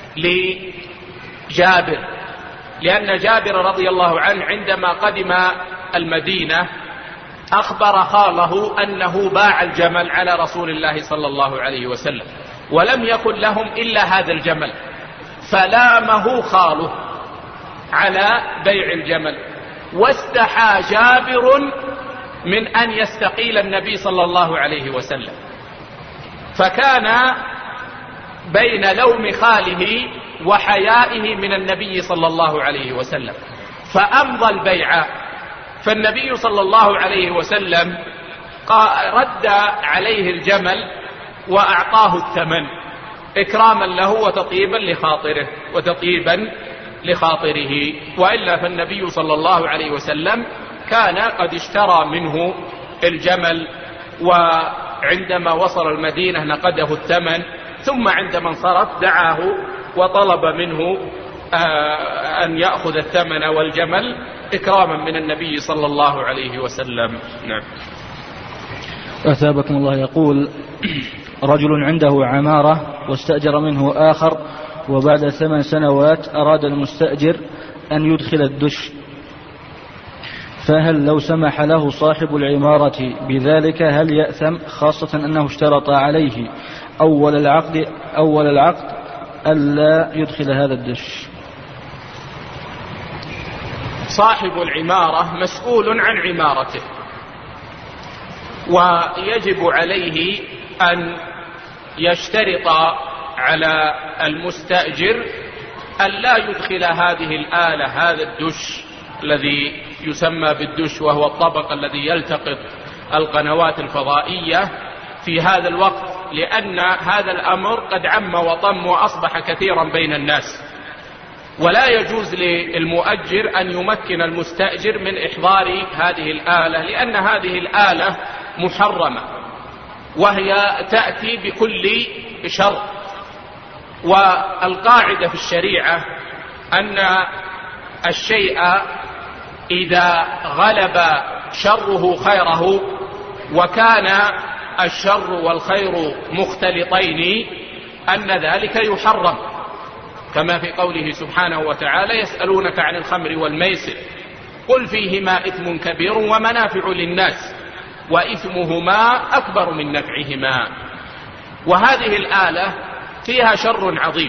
لجابر، لأن جابر رضي الله عنه عندما قدم المدينة أخبر خاله أنه باع الجمل على رسول الله صلى الله عليه وسلم، ولم يكن لهم إلا هذا الجمل، فلامه خاله على بيع الجمل، واستحى جابر من أن يستقيل النبي صلى الله عليه وسلم، فكان بين لوم خاله وحيائه من النبي صلى الله عليه وسلم، فأمضى البيع. فالنبي صلى الله عليه وسلم رد عليه الجمل وأعطاه الثمن إكراما له وتطيبا لخاطره، وإلا فالنبي صلى الله عليه وسلم كان قد اشترى منه الجمل، وعندما وصل المدينة نقده الثمن، ثم عندما انصرف دعاه وطلب منه أن يأخذ الثمن والجمل إكراما من النبي صلى الله عليه وسلم. نعم. أثابكم الله. يقول رجل عنده عمارة واستأجر منه آخر، وبعد 8 سنوات أراد المستأجر أن يدخل الدش، فهل لو سمح له صاحب العمارة بذلك هل يأثم، خاصة أنه اشترط عليه أول العقد ألا يدخل هذا الدش؟ صاحب العمارة مسؤول عن عمارته، ويجب عليه أن يشترط على المستأجر أن لا يدخل هذه الآلة، هذا الدش الذي يسمى بالدش، وهو الطبق الذي يلتقط القنوات الفضائية في هذا الوقت، لأن هذا الأمر قد عم وطم وأصبح كثيرا بين الناس، ولا يجوز للمؤجر أن يمكن المستأجر من إحضار هذه الآلة، لأن هذه الآلة محرمة وهي تأتي بكل شر. والقاعدة في الشريعة أن الشيء إذا غلب شره خيره وكان الشر والخير مختلطين أن ذلك يحرم، كما في قوله سبحانه وتعالى: يسألونك عن الخمر والميسر قل فيهما إثم كبير ومنافع للناس وإثمهما أكبر من نفعهما. وهذه الآلة فيها شر عظيم،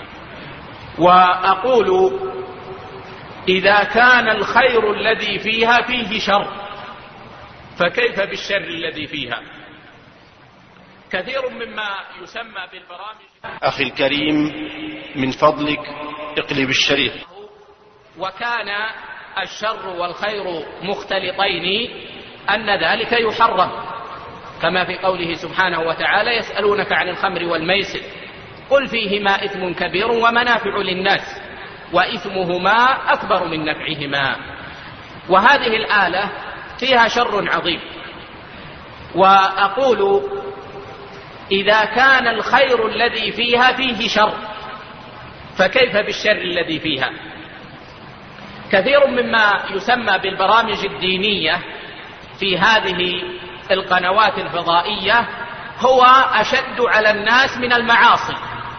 وأقول إذا كان الخير الذي فيها فيه شر فكيف بالشر الذي فيها؟ كثير مما يسمى بالبرامج. أخي الكريم، من فضلك اقلب الشريط. وكان الشر والخير مختلطين أن ذلك يحرم، كما في قوله سبحانه وتعالى: يسألونك عن الخمر والميسر قل فيهما إثم كبير ومنافع للناس وإثمهما أكبر من نفعهما. وهذه الآلة فيها شر عظيم، وأقول إذا كان الخير الذي فيها فيه شر فكيف بالشر الذي فيها؟ كثير مما يسمى بالبرامج الدينية في هذه القنوات الفضائية هو أشد على الناس من المعاصي،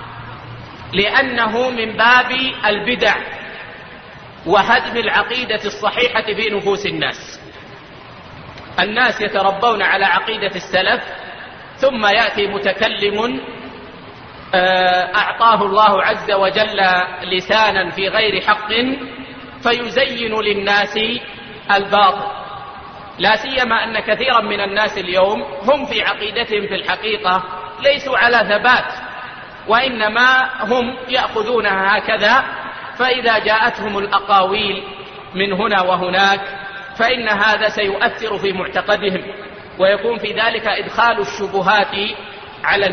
لأنه من باب البدع وهدم العقيدة الصحيحة في نفوس الناس. الناس يتربون على عقيدة السلف، ثم يأتي متكلم أعطاه الله عز وجل لسانا في غير حق فيزين للناس الباطل، لا سيما أن كثيرا من الناس اليوم هم في عقيدتهم في الحقيقة ليسوا على ثبات، وإنما هم يأخذونها هكذا، فإذا جاءتهم الأقاويل من هنا وهناك فإن هذا سيؤثر في معتقدهم، ويكون في ذلك إدخال الشبهات على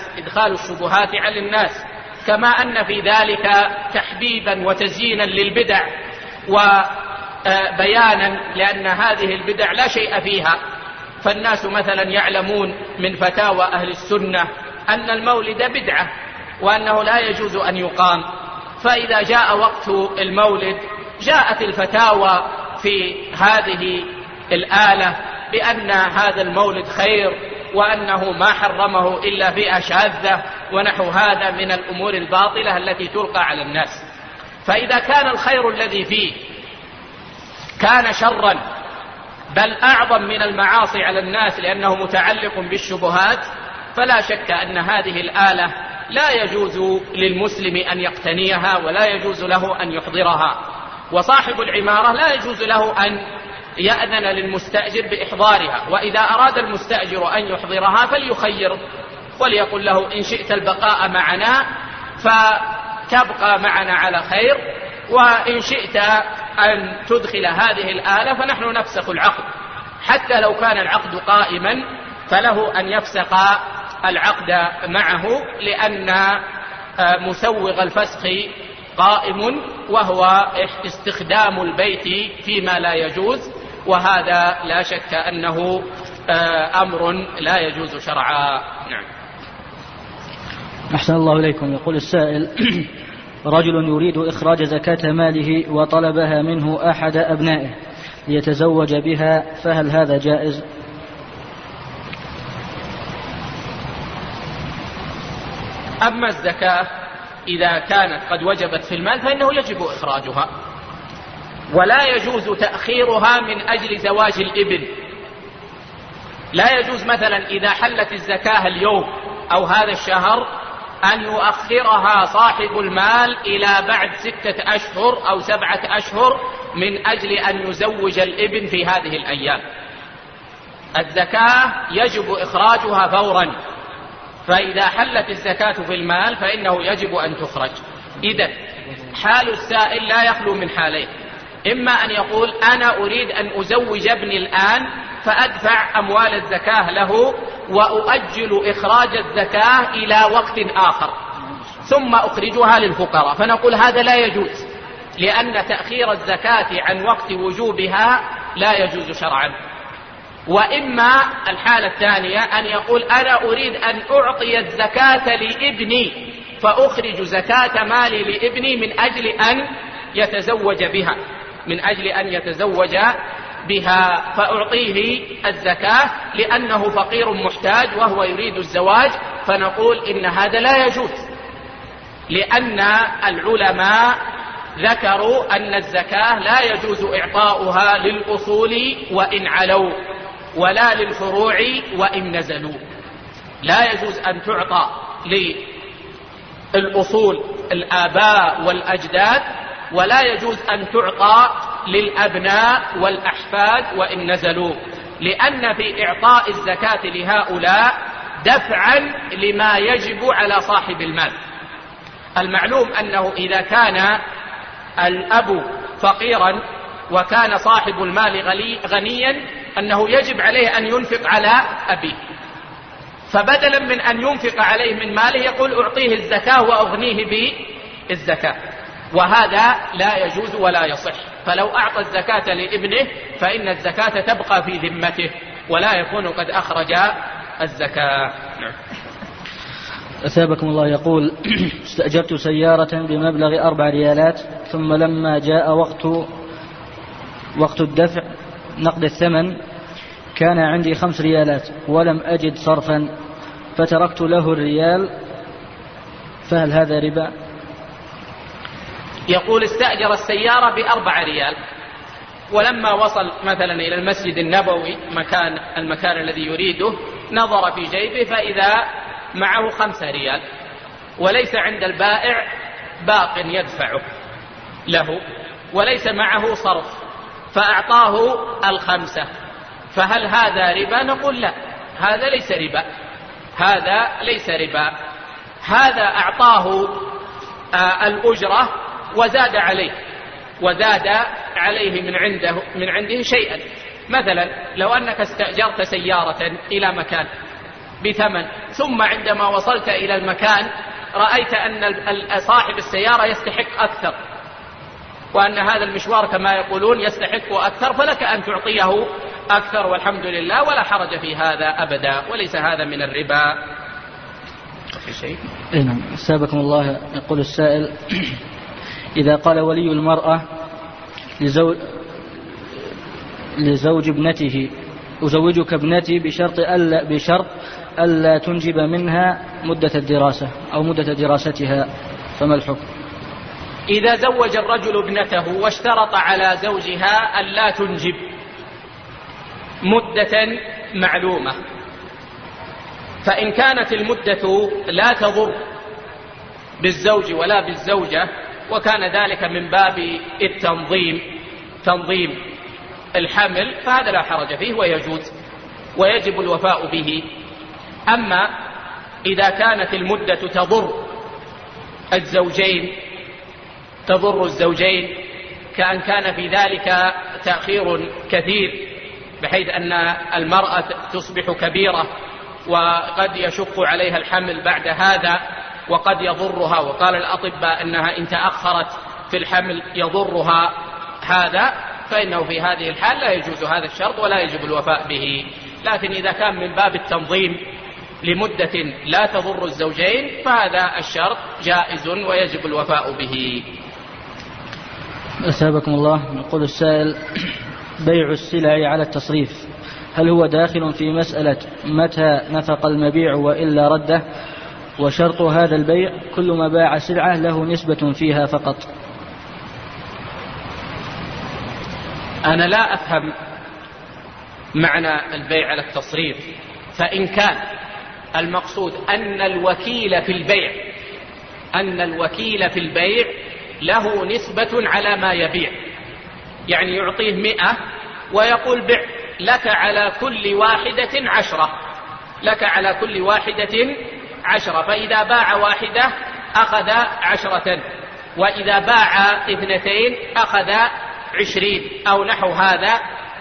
الناس، كما أن في ذلك تحبيبا وتزيينا للبدع وبيانا، لأن هذه البدع لا شيء فيها. فالناس مثلا يعلمون من فتاوى أهل السنة أن المولد بدعة وأنه لا يجوز أن يقام، فإذا جاء وقت المولد جاءت الفتاوى في هذه الآلة بأن هذا المولد خير وأنه ما حرمه إلا فئة شاذة ونحو هذا من الأمور الباطلة التي تلقى على الناس. فإذا كان الخير الذي فيه كان شرا بل أعظم من المعاصي على الناس لأنه متعلق بالشبهات، فلا شك أن هذه الآلة لا يجوز للمسلم أن يقتنيها ولا يجوز له أن يحضرها، وصاحب العمارة لا يجوز له أن يأذن للمستأجر بإحضارها، وإذا أراد المستأجر أن يحضرها فليخير وليقل له: إن شئت البقاء معنا فتبقى معنا على خير، وإن شئت أن تدخل هذه الآلة فنحن نفسخ العقد. حتى لو كان العقد قائما فله أن يفسخ العقد معه، لأن مسوغ الفسخ قائم وهو استخدام البيت فيما لا يجوز، وهذا لا شك أنه أمر لا يجوز شرعا. نعم. أحسن الله إليكم. يقول السائل: رجل يريد إخراج زكاة ماله وطلبها منه أحد أبنائه ليتزوج بها، فهل هذا جائز؟ أما الزكاة إذا كانت قد وجبت في المال فإنه يجب إخراجها، ولا يجوز تأخيرها من أجل زواج الابن. لا يجوز مثلا إذا حلت الزكاة اليوم أو هذا الشهر أن يؤخرها صاحب المال إلى بعد 6 أشهر أو 7 أشهر من أجل أن يزوج الابن في هذه الأيام. الزكاة يجب إخراجها فورا، فإذا حلت الزكاة في المال فإنه يجب أن تخرج. إذن حال السائل لا يخلو من حالين: إما أن يقول: أنا أريد أن أزوج ابني الآن فأدفع أموال الزكاة له وأؤجل إخراج الزكاة إلى وقت آخر ثم أخرجها للفقراء، فنقول هذا لا يجوز، لأن تأخير الزكاة عن وقت وجوبها لا يجوز شرعا. وإما الحالة الثانية أن يقول: أنا أريد أن أعطي الزكاة لابني فأخرج زكاة مالي لابني من أجل أن يتزوج بها، من أجل أن يتزوج بها فأعطيه الزكاة لأنه فقير محتاج وهو يريد الزواج، فنقول إن هذا لا يجوز، لأن العلماء ذكروا أن الزكاة لا يجوز إعطاؤها للأصول وإن علوا ولا للفروع وإن نزلوا. لا يجوز أن تعطى للأصول الآباء والأجداد، ولا يجوز أن تعطى للأبناء والأحفاد وإن نزلوا، لأن في إعطاء الزكاة لهؤلاء دفعا لما يجب على صاحب المال. المعلوم أنه إذا كان الأب فقيرا وكان صاحب المال غنيا أنه يجب عليه أن ينفق على أبيه، فبدلا من أن ينفق عليه من ماله يقول أعطيه الزكاة وأغنيه بالزكاة، وهذا لا يجوز ولا يصح. فلو أعطى الزكاة لابنه فإن الزكاة تبقى في ذمته ولا يكون قد أخرج الزكاة. أثابكم الله يقول: استأجرت سيارة بمبلغ 4 ريالات، ثم لما جاء وقت الدفع نقد الثمن كان عندي 5 ريالات ولم أجد صرفا، فتركت له الريال، فهل هذا ربا؟ يقول: استأجر السيارة ب4 ريال، ولما وصل مثلا إلى المسجد النبوي المكان الذي يريده نظر في جيبه فإذا معه 5 ريال وليس عند البائع باق يدفعه له وليس معه صرف، فأعطاه 5، فهل هذا ربا؟ نقول لا، هذا ليس ربا، هذا ليس ربا، هذا أعطاه الأجرة وزاد عليه من عنده شيئا. مثلا لو أنك استأجرت سيارة إلى مكان بثمن، ثم عندما وصلت إلى المكان رأيت أن صاحب السيارة يستحق أكثر، وأن هذا المشوار كما يقولون يستحق أكثر، فلك أن تعطيه أكثر والحمد لله ولا حرج في هذا أبدا، وليس هذا من الربا. في شيء؟ نعم. سابقكم الله. يقول السائل: إذا قال ولي المرأة لزوج ابنته: أزوجك ابنتي بشرط ألا تنجب منها مدة الدراسة أو مدة دراستها، فما الحكم؟ إذا زوج الرجل ابنته واشترط على زوجها ألا تنجب مدة معلومة، فإن كانت المدة لا تضر بالزوج ولا بالزوجة وكان ذلك من باب تنظيم الحمل، فهذا لا حرج فيه ويجوز ويجب الوفاء به. أما إذا كانت المدة تضر الزوجين كأن كان في ذلك تأخير كثير بحيث أن المرأة تصبح كبيرة وقد يشق عليها الحمل بعد هذا وقد يضرها، وقال الأطباء أنها إن تأخرت في الحمل يضرها هذا، فإنه في هذه الحال لا يجوز هذا الشرط ولا يجب الوفاء به. لكن إذا كان من باب التنظيم لمدة لا تضر الزوجين فهذا الشرط جائز ويجب الوفاء به. أثابكم الله. يقول السائل: بيع السلع على التصريف هل هو داخل في مسألة متى نفق المبيع وإلا رده؟ وشرط هذا البيع كل ما باع سلعة له نسبة فيها فقط. أنا لا أفهم معنى البيع على التصريف، فإن كان المقصود أن الوكيل في البيع له نسبة على ما يبيع، يعني يعطيه 100 ويقول بع لك على كل واحدة 10، فإذا باع 1 أخذ 10، وإذا باع 2 أخذ 20 أو نحو هذا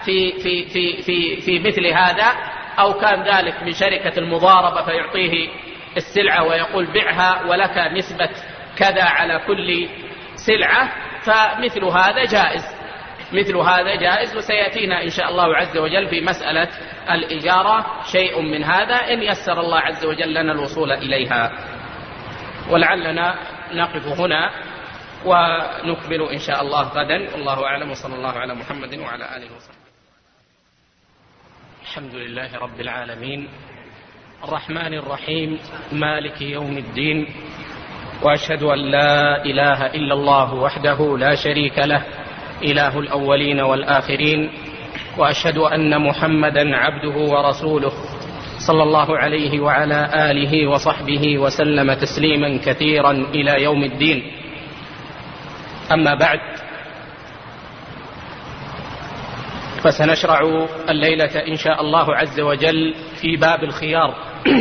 في مثل هذا، أو كان ذلك من شركة المضاربة فيعطيه السلعة ويقول بعها ولك نسبة كذا على كل سلعة، فمثل هذا جائز وسيأتينا إن شاء الله عز وجل في مسألة الإجارة شيء من هذا إن يسر الله عز وجل لنا الوصول إليها. ولعلنا نقف هنا ونكمل إن شاء الله غدا، والله أعلم، وصلى الله على محمد وعلى آله وصحبه. الحمد لله رب العالمين الرحمن الرحيم مالك يوم الدين، وأشهد أن لا إله إلا الله وحده لا شريك له إله الأولين والآخرين، وأشهد أن محمدا عبده ورسوله صلى الله عليه وعلى آله وصحبه وسلم تسليما كثيرا إلى يوم الدين. أما بعد، فسنشرع الليلة إن شاء الله عز وجل في باب الخيار،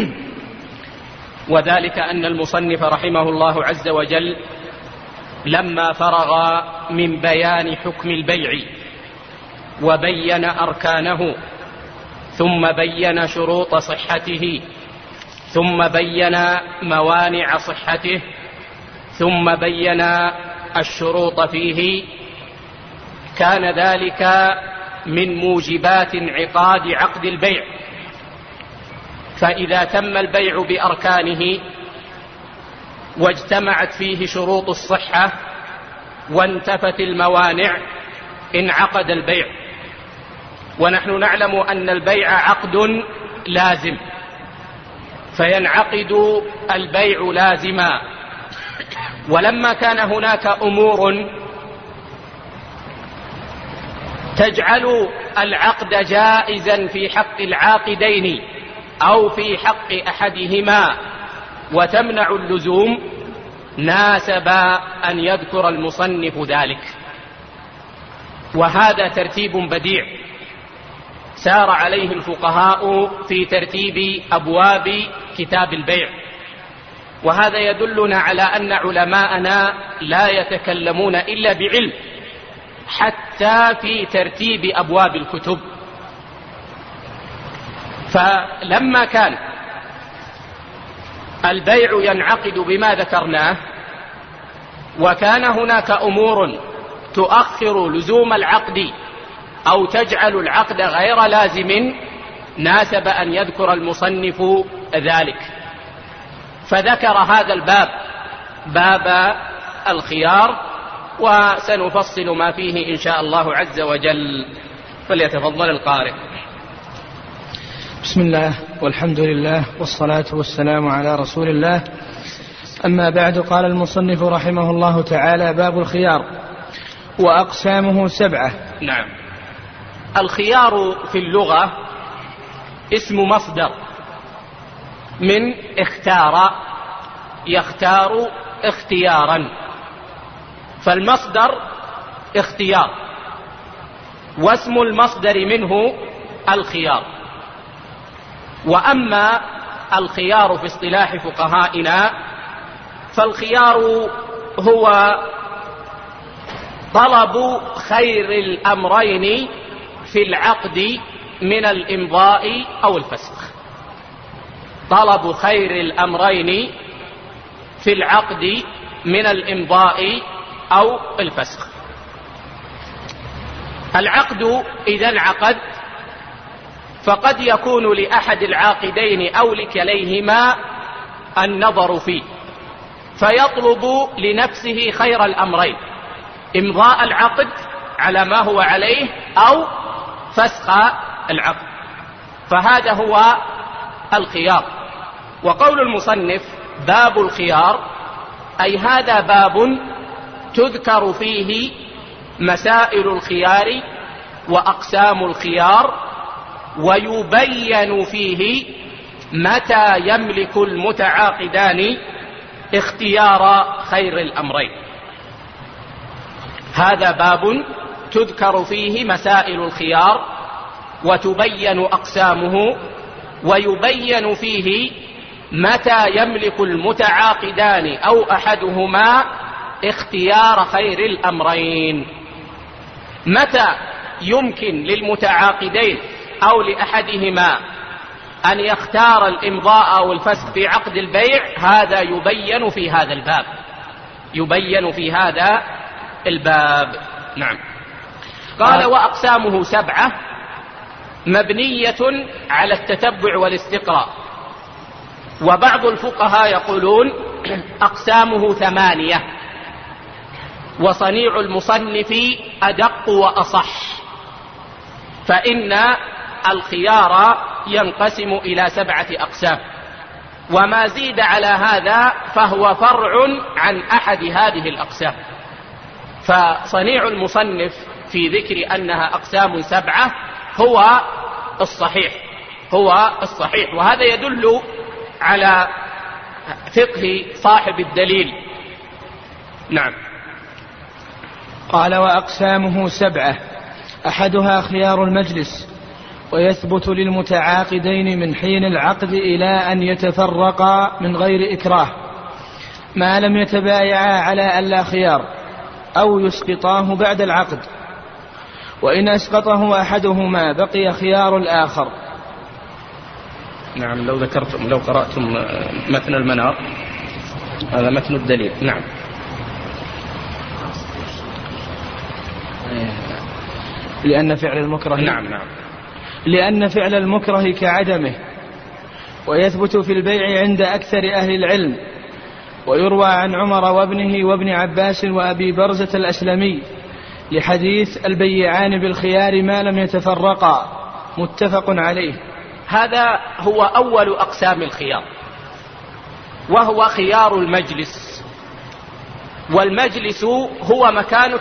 وذلك أن المصنف رحمه الله عز وجل لما فرغ من بيان حكم البيع وبين أركانه، ثم بين شروط صحته، ثم بين موانع صحته، ثم بين الشروط فيه، كان ذلك من موجبات انعقاد عقد البيع. فإذا تم البيع بأركانه واجتمعت فيه شروط الصحة وانتفت الموانع انعقد البيع. ونحن نعلم أن البيع عقد لازم، فينعقد البيع لازما. ولما كان هناك أمور تجعل العقد جائزا في حق العاقدين أو في حق أحدهما وتمنع اللزوم، ناسب أن يذكر المصنف ذلك. وهذا ترتيب بديع سار عليه الفقهاء في ترتيب أبواب كتاب البيع، وهذا يدلنا على أن علماءنا لا يتكلمون إلا بعلم حتى في ترتيب أبواب الكتب. فلما كان البيع ينعقد بما ذكرناه، وكان هناك أمور تؤخر لزوم العقد أو تجعل العقد غير لازم، ناسب أن يذكر المصنف ذلك، فذكر هذا الباب، باب الخيار، وسنفصل ما فيه إن شاء الله عز وجل. فليتفضل القارئ. بسم الله والحمد لله والصلاة والسلام على رسول الله. أما بعد، قال المصنف رحمه الله تعالى: باب الخيار وأقسامه 7. نعم. الخيار في اللغة اسم مصدر من اختار، يختار اختيارا، فالمصدر اختيار، واسم المصدر منه الخيار. وأما الخيار في اصطلاح فقهائنا، فالخيار هو طلب خير الأمرين في العقد من الإمضاء أو الفسخ. طلب خير الأمرين في العقد من الإمضاء أو الفسخ. العقد إذا انعقد فقد يكون لأحد العاقدين أو لكليهما النظر فيه، فيطلب لنفسه خير الأمرين: إمضاء العقد على ما هو عليه أو فسخ العقد. فهذا هو الخيار. وقول المصنف باب الخيار، أي هذا باب تذكر فيه مسائل الخيار وأقسام الخيار، ويبين فيه متى يملك المتعاقدان اختيار خير الأمرين. هذا باب تذكر فيه مسائل الخيار وتبين أقسامه، ويبين فيه متى يملك المتعاقدان أو أحدهما اختيار خير الأمرين. متى يمكن للمتعاقدين أو لأحدهما أن يختار الإمضاء أو الفسخ في عقد البيع، هذا يبين في هذا الباب، يبين في هذا الباب. نعم. قال: وأقسامه 7 مبنية على التتبع والاستقراء. وبعض الفقهاء يقولون أقسامه 8، وصنيع المصنف أدق وأصح، فإن الخيار ينقسم إلى 7 أقسام، وما زيد على هذا فهو فرع عن أحد هذه الأقسام. فصنيع المصنف في ذكر أنها أقسام 7 هو الصحيح، وهذا يدل على فقه صاحب الدليل. نعم. قال: وأقسامه 7، أحدها خيار المجلس، ويثبت للمتعاقدين من حين العقد إلى أن يتفرقا من غير إكراه، ما لم يتبايعا على ألا خيار أو يسقطاه بعد العقد، وإن أسقطه أحدهما بقي خيار الآخر. نعم. لو قرأتم متن المنار، هذا متن الدليل. نعم. لأن فعل المكره لأن فعل المكره كعدمه، ويثبت في البيع عند أكثر أهل العلم، ويروى عن عمر وابنه وابن عباس وأبي برزة الأسلمي لحديث البيعان بالخيار ما لم يتفرقا، متفق عليه. هذا هو أول أقسام الخيار، وهو خيار المجلس. والمجلس هو مكان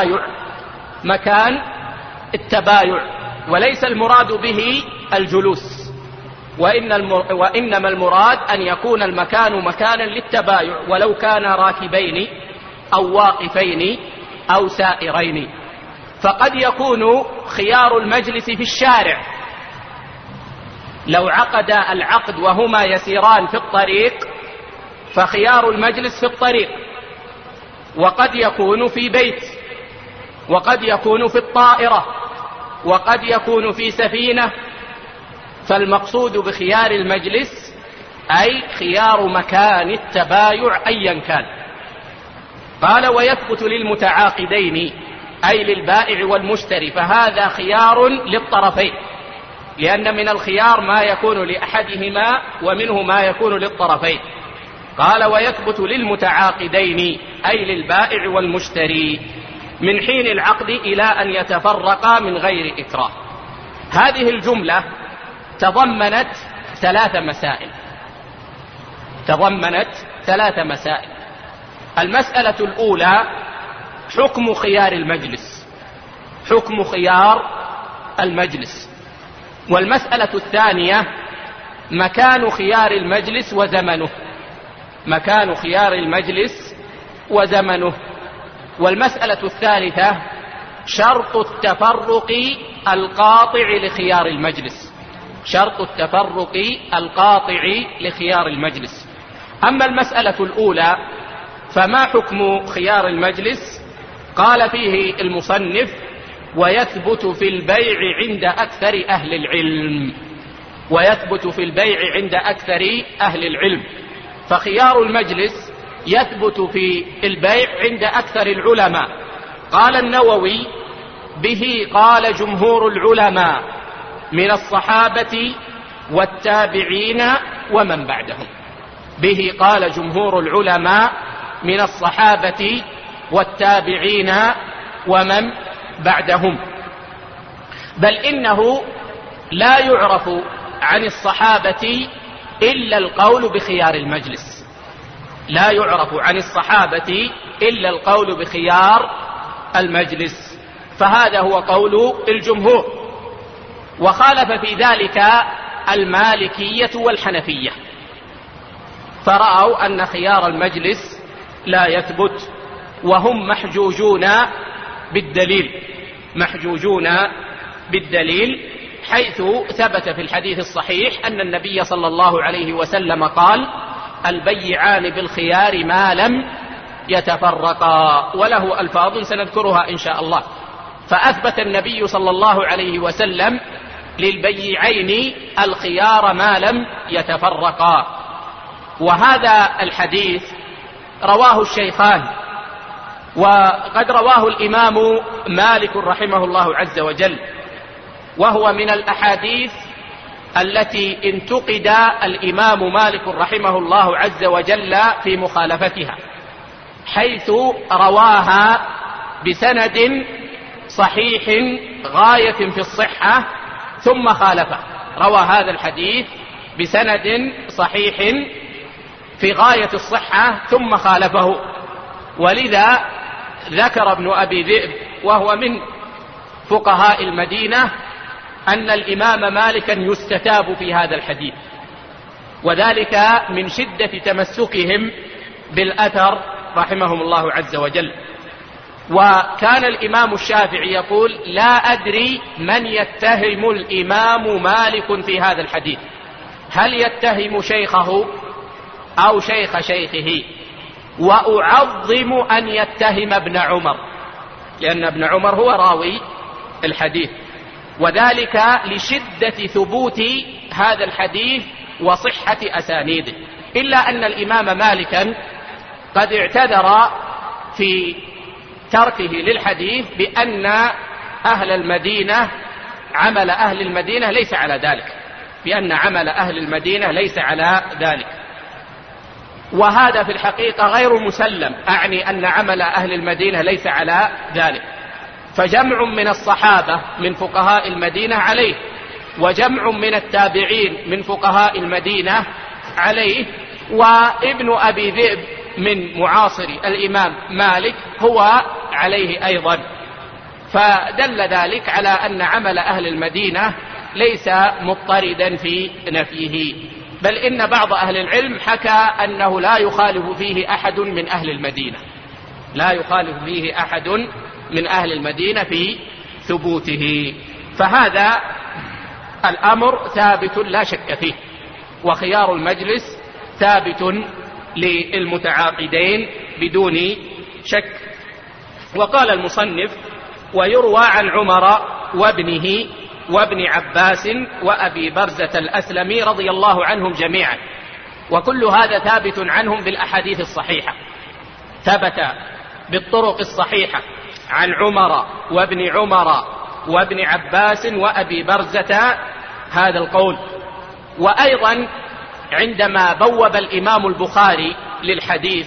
التبايع، وليس المراد به الجلوس، وإنما المراد أن يكون المكان مكانا للتبايع، ولو كان راكبين أو واقفين أو سائرين. فقد يكون خيار المجلس في الشارع، لو عقد العقد وهما يسيران في الطريق فخيار المجلس في الطريق، وقد يكون في بيت، وقد يكون في الطائرة، وقد يكون في سفينة. فالمقصود بخيار المجلس أي خيار مكان التبايع أيا كان. قال: ويثبت للمتعاقدين أي للبائع والمشتري، فهذا خيار للطرفين، لأن من الخيار ما يكون لأحدهما ومنه ما يكون للطرفين. قال: ويثبت للمتعاقدين أي للبائع والمشتري من حين العقد إلى أن يتفرقا من غير إكراه. هذه الجملة تضمنت 3 مسائل. المسألة الأولى حكم خيار المجلس، والمسألة الثانية مكان خيار المجلس وزمنه، والمسألة الثالثة شرط التفرق القاطع لخيار المجلس. أما المسألة الأولى فما حكم خيار المجلس؟ قال فيه المصنف: ويثبت في البيع عند أكثر أهل العلم. فخيار المجلس يثبت في البيع عند أكثر العلماء. قال النووي: به قال جمهور العلماء من الصحابة والتابعين ومن بعدهم. به قال جمهور العلماء من الصحابة والتابعين ومن بعدهم. بل إنه لا يعرف عن الصحابة إلا القول بخيار المجلس، فهذا هو قول الجمهور. وخالف في ذلك المالكية والحنفية، فرأوا أن خيار المجلس لا يثبت، وهم محجوجون بالدليل، حيث ثبت في الحديث الصحيح أن النبي صلى الله عليه وسلم قال: البيعان بالخيار ما لم يتفرقا، وله ألفاظ سنذكرها إن شاء الله. فأثبت النبي صلى الله عليه وسلم للبيعين الخيار ما لم يتفرقا. وهذا الحديث رواه الشيخان، وقد رواه الإمام مالك رحمه الله عز وجل، وهو من الأحاديث التي انتقد الإمام مالك رحمه الله عز وجل في مخالفتها، حيث رواها بسند صحيح غاية في الصحة، ثم خالفه، روى هذا الحديث بسند صحيح في غاية الصحة ثم خالفه. ولذا ذكر ابن أبي ذئب وهو من فقهاء المدينة أن الإمام مالكا يستتاب في هذا الحديث، وذلك من شدة تمسكهم بالأثر رحمهم الله عز وجل. وكان الإمام الشافعي يقول: لا أدري من يتهم الإمام مالك في هذا الحديث، هل يتهم شيخه أو شيخ شيخه؟ وأعظم أن يتهم ابن عمر، لأن ابن عمر هو راوي الحديث، وذلك لشدة ثبوت هذا الحديث وصحة أسانيده. إلا أن الإمام مالكا قد اعتذر في تركه للحديث بأن أهل المدينة عمل أهل المدينة ليس على ذلك، بأن عمل أهل المدينة ليس على ذلك، وهذا في الحقيقة غير مسلم، أعني أن عمل أهل المدينة ليس على ذلك. فجمع من الصحابة من فقهاء المدينة عليه، وجمع من التابعين من فقهاء المدينة عليه، وابن أبي ذئب من معاصر الإمام مالك هو عليه أيضا. فدل ذلك على أن عمل أهل المدينة ليس مضطردا في نفيه، بل إن بعض أهل العلم حكى أنه لا يخالف فيه أحد من أهل المدينة، لا يخالف فيه أحد من أهل المدينة في ثبوته. فهذا الأمر ثابت لا شك فيه، وخيار المجلس ثابت للمتعاقدين بدون شك. وقال المصنف: ويروى عن عمر وابنه وابن عباس وأبي برزة الأسلمي رضي الله عنهم جميعا، وكل هذا ثابت عنهم بالأحاديث الصحيحة، ثبت بالطرق الصحيحة عن عمر وابن عمر وابن عباس وأبي برزة هذا القول. وأيضا عندما بوب الإمام البخاري للحديث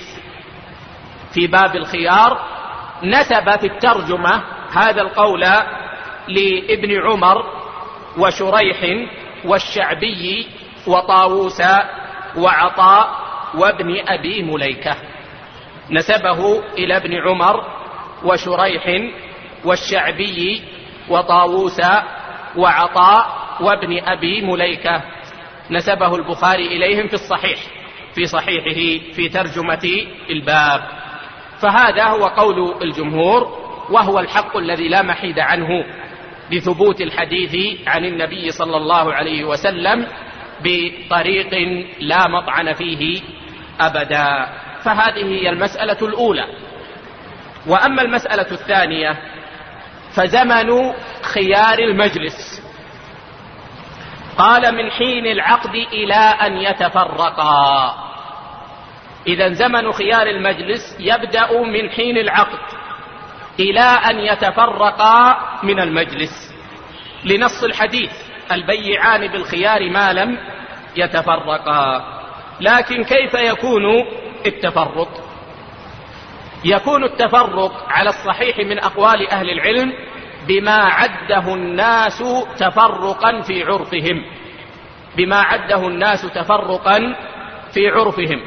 في باب الخيار نسب في الترجمة هذا القول لابن عمر وشريح والشعبي وطاووس وعطاء وابن أبي مليكة، نسبه إلى ابن عمر وشريح والشعبي وطاووس وعطاء وابن أبي مليكة، نسبه البخاري إليهم في الصحيح، في صحيحه في ترجمة الباب. فهذا هو قول الجمهور، وهو الحق الذي لا محيد عنه بثبوت الحديث عن النبي صلى الله عليه وسلم بطريق لا مطعن فيه أبدا. فهذه هي المسألة الأولى. وأما المسألة الثانية فزمن خيار المجلس، قال: من حين العقد إلى أن يتفرقا. إذن زمن خيار المجلس يبدأ من حين العقد إلى أن يتفرقا من المجلس، لنص الحديث: البيعان بالخيار ما لم يتفرقا. لكن كيف يكون التفرق؟ يكون التفرق على الصحيح من أقوال أهل العلم بما عده الناس تفرقا في عرفهم، بما عده الناس تفرقا في عرفهم.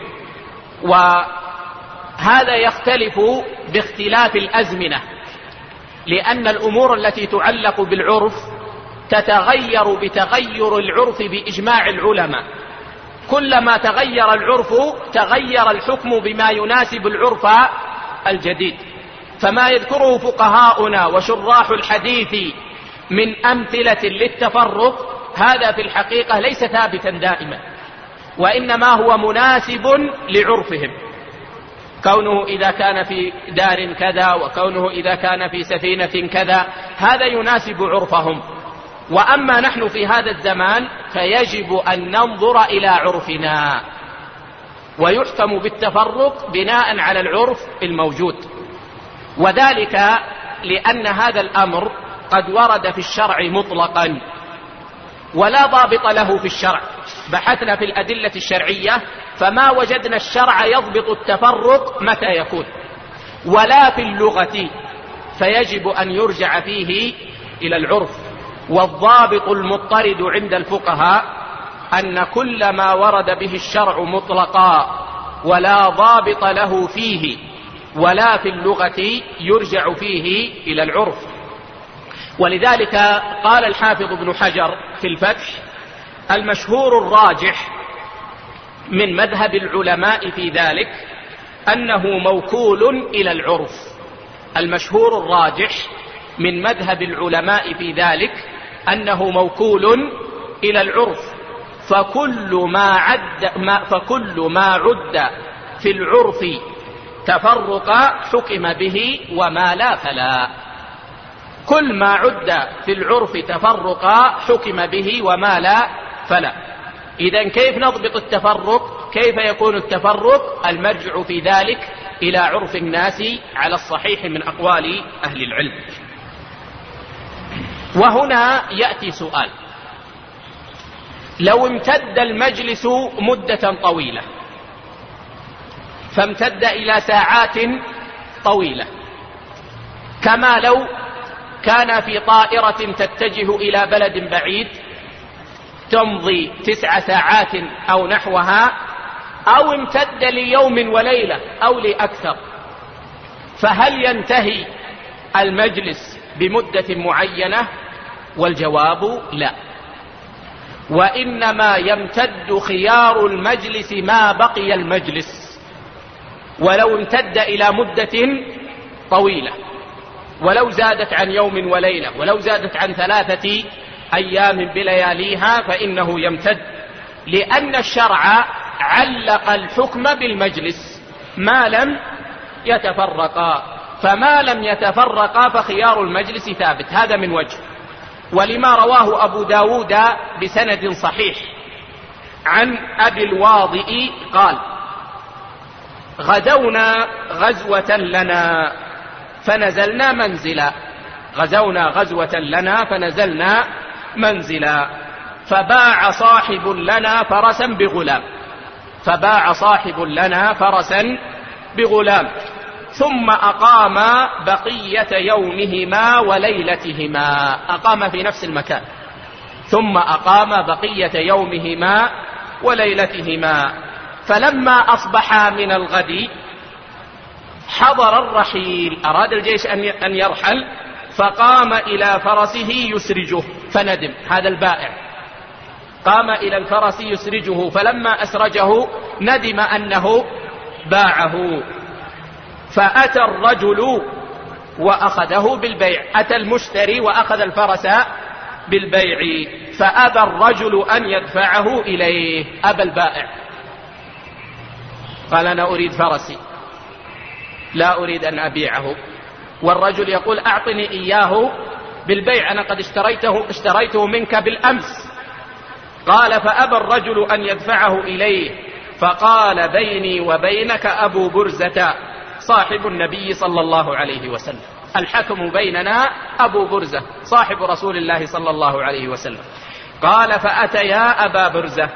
وهذا يختلف باختلاف الأزمنة، لأن الأمور التي تعلق بالعرف تتغير بتغير العرف بإجماع العلماء. كلما تغير العرف تغير الحكم بما يناسب العرف الجديد. فما يذكره فقهاؤنا وشراح الحديث من أمثلة للتفرق هذا في الحقيقة ليس ثابتا دائما، وإنما هو مناسب لعرفهم، كونه إذا كان في دار كذا وكونه إذا كان في سفينة كذا، هذا يناسب عرفهم. وأما نحن في هذا الزمان فيجب أن ننظر إلى عرفنا، ويحكم بالتفرق بناء على العرف الموجود، وذلك لأن هذا الأمر قد ورد في الشرع مطلقا ولا ضابط له في الشرع. بحثنا في الأدلة الشرعية فما وجدنا الشرع يضبط التفرق متى يكون، ولا في اللغة، فيجب أن يرجع فيه إلى العرف. والضابط المضطرد عند الفقهاء أن كل ما ورد به الشرع مطلقا ولا ضابط له فيه ولا في اللغة يرجع فيه إلى العرف. ولذلك قال الحافظ ابن حجر في الفتح: المشهور الراجح من مذهب العلماء في ذلك أنه موكول إلى العرف. المشهور الراجح من مذهب العلماء في ذلك أنه موكول إلى العرف، فكل ما عد في العرف تفرقا حكم به وما لا فلا. كل ما عد في العرف تفرقا حكم به وما لا فلا. إذن كيف نضبط التفرق؟ كيف يكون التفرق؟ المرجع في ذلك إلى عرف الناس على الصحيح من أقوال أهل العلم. وهنا يأتي سؤال: لو امتد المجلس مدة طويلة، فامتد إلى ساعات طويلة، كما لو كان في طائرة تتجه إلى بلد بعيد تمضي 9 ساعات أو نحوها، أو امتد ليوم وليلة أو لأكثر، فهل ينتهي المجلس بمدة معينة؟ والجواب لا، وإنما يمتد خيار المجلس ما بقي المجلس، ولو امتد إلى مدة طويلة، ولو زادت عن يوم وليلة، ولو زادت عن 3 أيام بلياليها، فإنه يمتد، لأن الشرع علق الحكم بالمجلس ما لم يتفرقا، فما لم يتفرقا فخيار المجلس ثابت. هذا من وجه. ولما رواه أبو داود بسند صحيح عن أبي الواضئ قال: غزونا غزوة لنا فنزلنا منزلا، غزونا غزوة لنا فنزلنا منزلا، فباع صاحب لنا فرسا بغلام، فباع صاحب لنا فرسا بغلام، ثم أقام بقية يومهما وليلتهما، أقام في نفس المكان، ثم أقام بقية يومهما وليلتهما، فلما أصبحا من الغد حضر الرحيل، أراد الجيش أن يرحل، فقام إلى فرسه يسرجه فندم. هذا البائع قام إلى الفرس يسرجه، فلما أسرجه ندم أنه باعه، فأتى الرجل وأخذه بالبيع، أتى المشتري وأخذ الفرس بالبيع، فأبى الرجل أن يدفعه إليه، أبى البائع، قال: أنا أريد فرسي لا أريد أن أبيعه. والرجل يقول: أعطني إياه بالبيع، أنا قد اشتريته منك بالأمس. قال: فأبى الرجل أن يدفعه إليه، فقال: بيني وبينك أبو برزة صاحب النبي صلى الله عليه وسلم، الحكم بيننا أبو برزة صاحب رسول الله صلى الله عليه وسلم. قال: فأتيا أبا برزة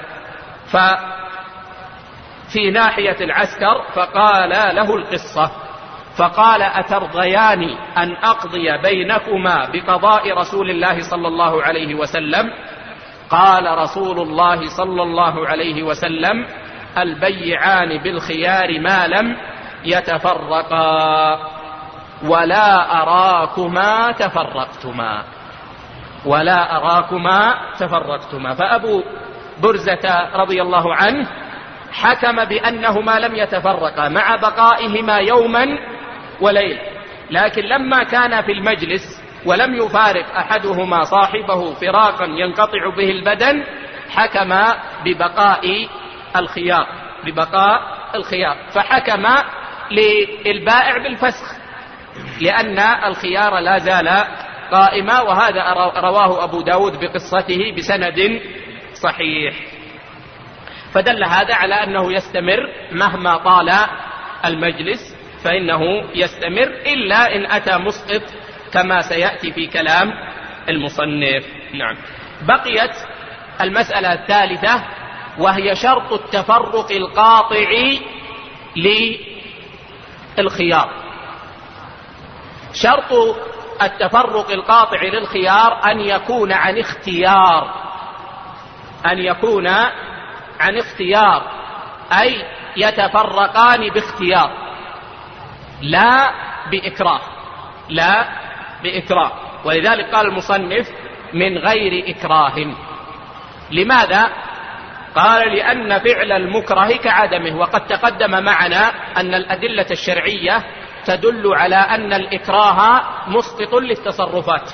في ناحية العسكر فقال له القصة، فقال: أترضيان أن أقضي بينكما بقضاء رسول الله صلى الله عليه وسلم؟ قال رسول الله صلى الله عليه وسلم: البيعان بالخيار ما لم يتفرقا، ولا أراكما تفرقتما، ولا أراكما تفرقتما. فأبو برزة رضي الله عنه حكم بأنهما لم يتفرقا مع بقائهما يوما وليلة، لكن لما كان في المجلس ولم يفارق أحدهما صاحبه فراقا ينقطع به البدن، حكم ببقاء الخيار، ببقاء الخيار، فحكم للبائع بالفسخ لأن الخيار لا زال قائما. وهذا رواه أبو داود بقصته بسند صحيح. فدل هذا على أنه يستمر مهما طال المجلس، فإنه يستمر إلا إن أتى مسقط كما سيأتي في كلام المصنف. نعم. بقيت المسألة الثالثة وهي شرط التفرق القاطع للخيار. شرط التفرق القاطع للخيار أن يكون عن اختيار، أن يكون عن اختيار، أي يتفرقان باختيار لا بإكراه، لا بإكراه. ولذلك قال المصنف من غير إكراه. لماذا؟ قال لأن فعل المكره كعدمه، وقد تقدم معنا أن الأدلة الشرعية تدل على أن الإكراه مسقط للتصرفات،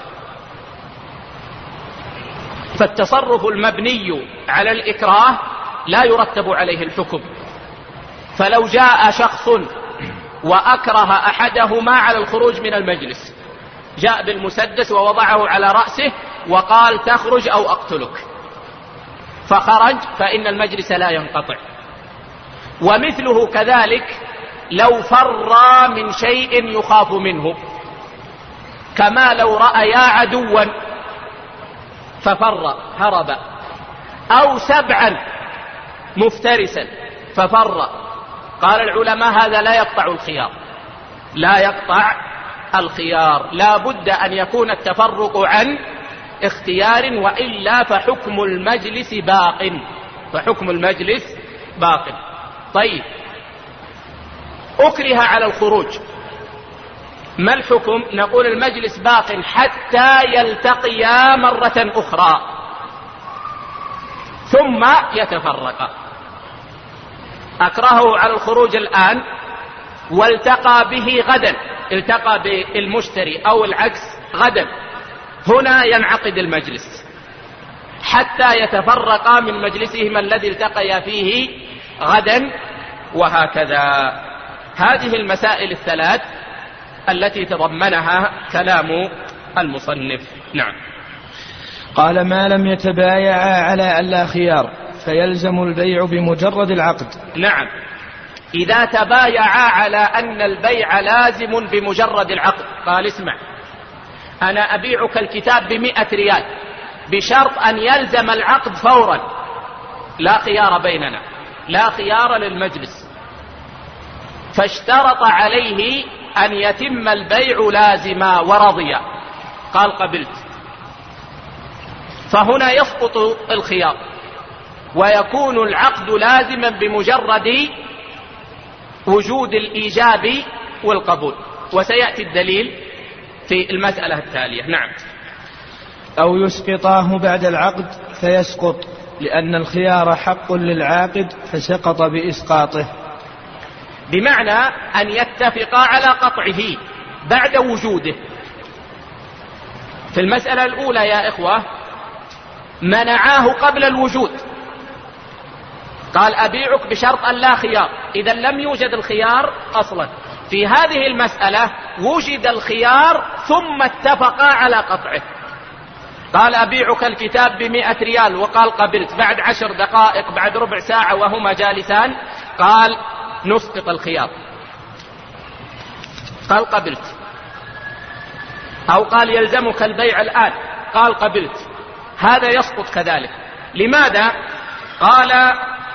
فالتصرف المبني على الإكراه لا يرتب عليه الحكم. فلو جاء شخص وأكره أحدهما على الخروج من المجلس، جاء بالمسدس ووضعه على رأسه وقال تخرج أو أقتلك، فخرج، فإن المجلس لا ينقطع. ومثله كذلك لو فر من شيء يخاف منه، كما لو رأيا عدوا ففر هرب، أو سبعا مفترسا ففر، قال العلماء هذا لا يقطع الخيار، لا يقطع الخيار، لا بد أن يكون التفرق عن اختيار، وإلا فحكم المجلس باق، فحكم المجلس باق. طيب، أكره على الخروج، ما الحكم؟ نقول المجلس باق حتى يلتقيا مرة أخرى ثم يتفرقا. أكرهه على الخروج الآن والتقى به غدا، التقى بالمشتري أو العكس غدا، هنا ينعقد المجلس حتى يتفرقا من مجلسهما الذي التقيا فيه غدا، وهكذا. هذه المسائل الثلاث التي تضمنها كلام المصنف. نعم. قال ما لم يتبايعا على ألا خيار فيلزم البيع بمجرد العقد. نعم، إذا تبايعا على أن البيع لازم بمجرد العقد، قال اسمع أنا أبيعك الكتاب ب100 ريال بشرط أن يلزم العقد فورا، لا خيار بيننا، لا خيار للمجلس، فاشترط عليه أن يتم البيع لازما ورضي، قال قبلت، فهنا يسقط الخيار ويكون العقد لازما بمجرد وجود الإيجاب والقبول، وسيأتي الدليل في المسألة التالية. نعم. أو يسقطاه بعد العقد فيسقط، لأن الخيار حق للعاقد فسقط بإسقاطه، بمعنى أن يتفقا على قطعه بعد وجوده. في المسألة الأولى يا إخوة منعاه قبل الوجود، قال أبيعك بشرط أن لا خيار، إذا لم يوجد الخيار أصلا. في هذه المسألة وجد الخيار ثم اتفقا على قطعه، قال أبيعك الكتاب ب100 ريال وقال قبلت، بعد 10 دقائق بعد ربع ساعة وهما جالسان قال نسقط الخيار، قال قبلت، أو قال يلزمك البيع الآن قال قبلت، هذا يسقط كذلك. لماذا؟ قال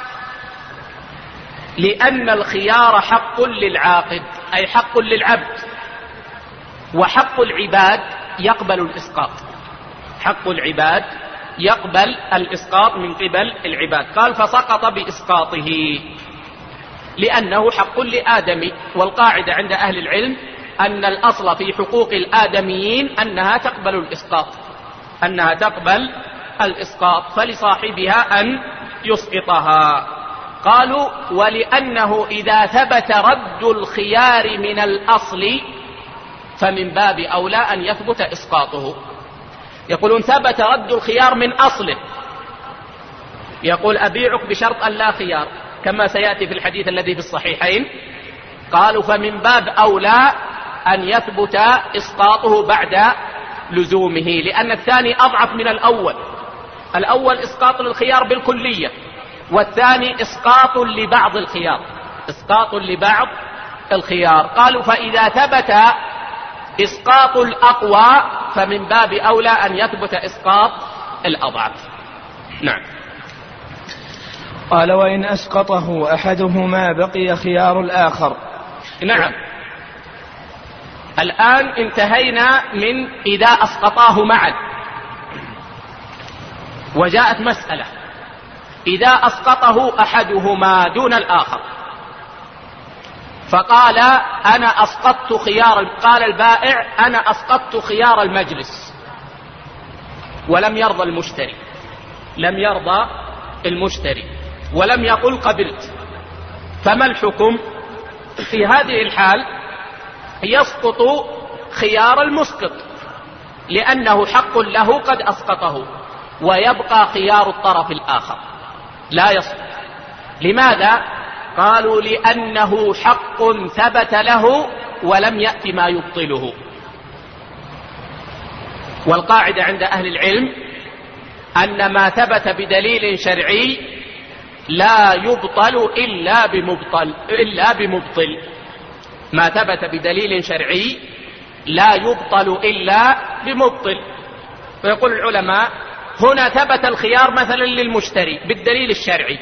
لأن الخيار حق للعاقد، أي حق للعبد، وحق العباد يقبل الإسقاط، حق العباد يقبل الإسقاط من قبل العباد. قال فسقط بإسقاطه لأنه حق لآدمي، والقاعدة عند أهل العلم أن الأصل في حقوق الآدميين أنها تقبل الإسقاط، أنها تقبل الإسقاط، فلصاحبها أن يسقطها. قالوا ولأنه إذا ثبت رد الخيار من الأصل فمن باب أولى أن يثبت إسقاطه. يقولون ثبت رد الخيار من أصله، يقول أبيعك بشرط أن لا خيار كما سيأتي في الحديث الذي في الصحيحين، قالوا فمن باب أولى أن يثبت إسقاطه بعد لزومه، لأن الثاني أضعف من الأول، الأول إسقاط للخيار بالكلية، والثاني إسقاط لبعض الخيار، إسقاط لبعض الخيار. قالوا فإذا ثبت إسقاط الأقوى فمن باب أولى أن يثبت إسقاط الأضعف. نعم. قال وإن أسقطه أحدهما بقي خيار الآخر. نعم. الآن انتهينا من إذا أسقطاه معا، وجاءت مسألة إذا أسقطه أحدهما دون الآخر، فقال أنا أسقطت خيار، قال البائع أنا أسقطت خيار المجلس، ولم يرضى المشتري، لم يرضى المشتري ولم يقل قبلت، فما الحكم؟ في هذه الحال يسقط خيار المسقط لأنه حق له قد أسقطه، ويبقى خيار الطرف الآخر لا يسقط. لماذا؟ قالوا لأنه حق ثبت له ولم يأت ما يبطله. والقاعدة عند أهل العلم أن ما ثبت بدليل شرعي لا يبطل إلا بمبطل. ما ثبت بدليل شرعي لا يبطل إلا بمبطل. ويقول العلماء هنا ثبت الخيار مثلا للمشتري بالدليل الشرعي،